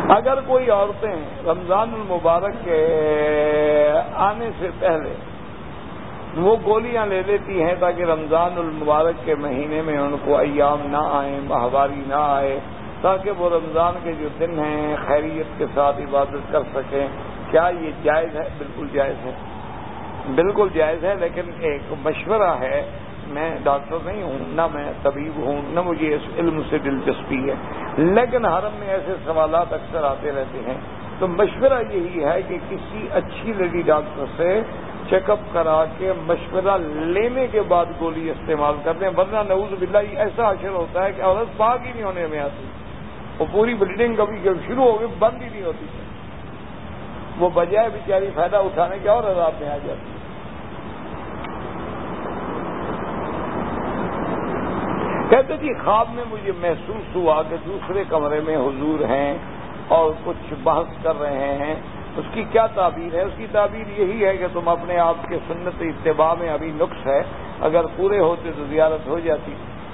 اگر کوئی عورتیں رمضان المبارک کے آنے سے پہلے وہ گولیاں لے لیتی ہیں تاکہ رمضان المبارک کے مہینے میں ان کو ایام نہ آئیں، ماہواری نہ آئے، تاکہ وہ رمضان کے جو دن ہیں خیریت کے ساتھ عبادت کر سکیں، کیا یہ جائز ہے؟ بالکل جائز ہے، بالکل جائز ہے، لیکن ایک مشورہ ہے، میں ڈاکٹر نہیں ہوں، نہ میں طبیب ہوں، نہ مجھے اس علم سے دلچسپی ہے، لیکن حرم میں ایسے سوالات اکثر آتے رہتے ہیں، تو مشورہ یہی ہے کہ کسی اچھی لیڈی ڈاکٹر سے چیک اپ کرا کے مشورہ لینے کے بعد گولی استعمال کرتے ہیں، ورنہ نعوذ باللہ ایسا حشر ہوتا ہے کہ عورت پاک ہی نہیں ہونے میں آتی، وہ پوری بلیڈنگ کبھی شروع ہو گئی بند ہی نہیں ہوتی، وہ بجائے بیچاری فائدہ اٹھانے کے اور عذاب میں آ جاتی ہے۔ کہتے جی خواب میں مجھے محسوس ہوا کہ دوسرے کمرے میں حضور ہیں اور کچھ بحث کر رہے ہیں، اس کی کیا تعبیر ہے؟ اس کی تعبیر یہی ہے کہ تم اپنے آپ کے سنت اتباع میں ابھی نقص ہے، اگر پورے ہوتے تو زیارت ہو جاتی۔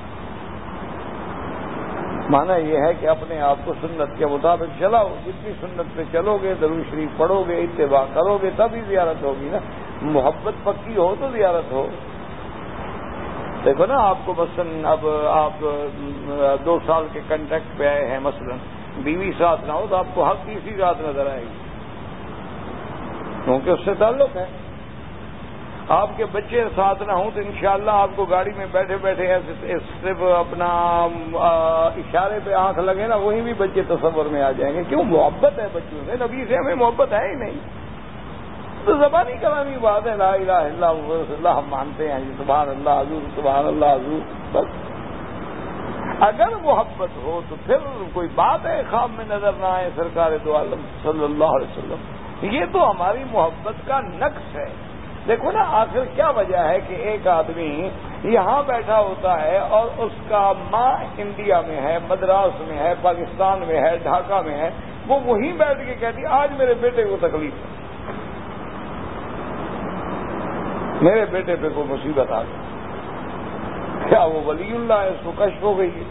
معنی یہ ہے کہ اپنے آپ کو سنت کے مطابق چلاؤ، جتنی سنت پہ چلو گے، درود شریف پڑھو گے، اتباع کرو گے، تبھی زیارت ہوگی نا، محبت پکی ہو تو زیارت ہو۔ دیکھو نا، آپ کو مثلاً اب آپ 2 سال کے کنٹریکٹ پہ آئے ہیں، مثلاً بیوی ساتھ نہ ہو تو آپ کو حق تیسری رات نظر آئے گی، کیونکہ اس سے تعلق ہے۔ آپ کے بچے ساتھ نہ ہوں تو انشاءاللہ آپ کو گاڑی میں بیٹھے بیٹھے ایسے صرف اپنا اشارے پہ آنکھ لگے نا، وہی بھی بچے تصور میں آ جائیں گے۔ کیوں؟ محبت ہے بچوں سے، نبی سے ہمیں محبت ہے ہی نہیں، تو زبانی کلامی بات ہے، لا الہ الا اللہ ہم مانتے ہیں، سبحان اللہ حضور، سبحان اللہ حضور، بس۔ اگر محبت ہو تو پھر کوئی بات ہے خواب میں نظر نہ آئے سرکار دو عالم صلی اللہ علیہ وسلم، یہ تو ہماری محبت کا نقص ہے۔ دیکھو نا، آخر کیا وجہ ہے کہ ایک آدمی یہاں بیٹھا ہوتا ہے اور اس کا ماں انڈیا میں ہے، مدراس میں ہے، پاکستان میں ہے، ڈھاکہ میں ہے، وہ وہیں بیٹھ کے کہتی آج میرے بیٹے کو تکلیف ہے، میرے بیٹے پہ کوئی مصیبت آ گئی، کیا وہ ولی اللہ ہے؟ اس کو کشف ہو گئی ہے۔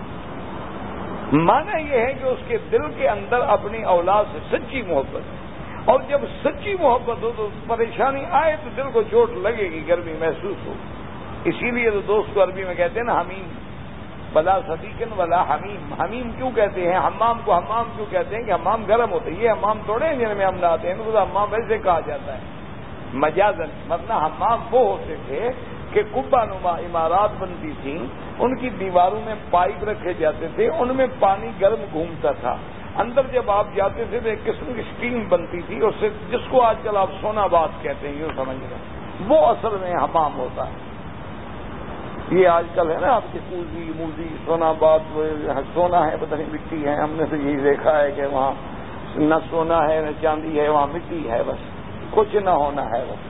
معنی یہ ہے کہ اس کے دل کے اندر اپنی اولاد سے سچی محبت ہے، اور جب سچی محبت ہو تو پریشانی آئے تو دل کو چوٹ لگے گی، گرمی محسوس ہو۔ اسی لیے تو دوست کو عربی میں کہتے ہیں نا حمیم، بلا صدیقن ولا حمیم۔ حمیم کیوں کہتے ہیں؟ حمام کو حمام کیوں کہتے ہیں؟ کہ حمام گرم ہوتا ہے، یہ حمام تھوڑے ہیں جن میں ہم نہاتے ہیں، تو حمام ویسے کہا جاتا ہے مجازن، مطلب حمام وہ ہوتے تھے کہ قبہ نما عمارات بنتی تھیں، ان کی دیواروں میں پائپ رکھے جاتے تھے، ان میں پانی گرم گھومتا تھا، اندر جب آپ جاتے تھے تو ایک قسم کی اسٹیم بنتی تھی، اس سے جس کو آج کل آپ سونا بات کہتے ہیں، یوں سمجھ لیں، وہ اصل میں حمام ہوتا ہے۔ یہ آج کل ہے نا آپ کے کوزی موزی سونا بات، سونا ہے پتہ نہیں مٹی ہے، ہم نے تو یہی دیکھا ہے کہ وہاں نہ سونا ہے نہ چاندی ہے، وہاں مٹی ہے، بس کچھ نہ ہونا ہے بس۔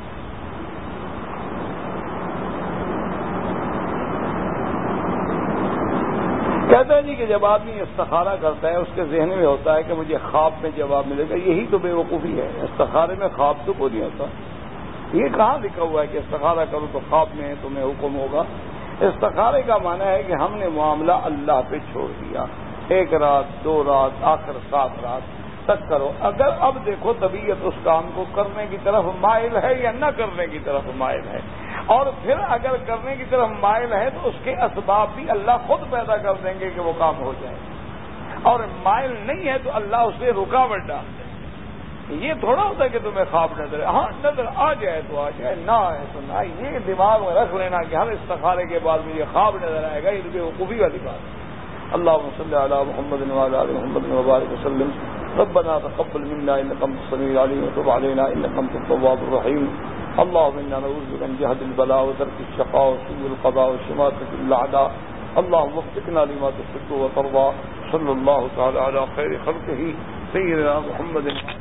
کہتے ہیں جی کہ جب آدمی استخارہ کرتا ہے اس کے ذہن میں ہوتا ہے کہ مجھے خواب میں جواب ملے گا، یہی تو بے وقوفی ہے۔ استخارے میں خواب تو کوئی نہیں ہوتا، یہ کہاں لکھا ہوا ہے کہ استخارہ کرو تو خواب میں تمہیں حکم ہوگا؟ استخارے کا معنی ہے کہ ہم نے معاملہ اللہ پہ چھوڑ دیا، 1 رات 2 رات آخر 7 رات تک کرو۔ اگر اب دیکھو طبیعت اس کام کو کرنے کی طرف مائل ہے یا نہ کرنے کی طرف مائل ہے، اور پھر اگر کرنے کی طرف مائل ہے تو اس کے اسباب بھی اللہ خود پیدا کر دیں گے کہ وہ کام ہو جائے، اور مائل نہیں ہے تو اللہ اسے رکاوٹ ڈال دے۔ یہ تھوڑا ہوتا ہے کہ تمہیں خواب نظر، ہاں نظر آ جائے تو آ جائے، نہ آئے تو نہ آئے۔ یہ دماغ میں رکھ لینا کہ ہر استخارے کے بعد مجھے خواب نظر آئے گا، یہ بے وقوفی والی بات ہے۔ اللهم صل على محمد وعلى ال محمد وبارك وسلم۔ ربنا تقبل منا انك انت السميع العليم وتب علينا انك انت التواب الرحيم۔ اللهم انا نعوذ بك من جهد البلاء ودرك الشقاء وسوء القضاء وشماتة الاعداء، اللهم وفقنا لما تحب وترضى۔ صلى الله تعالى على خير خلقه سيدنا محمد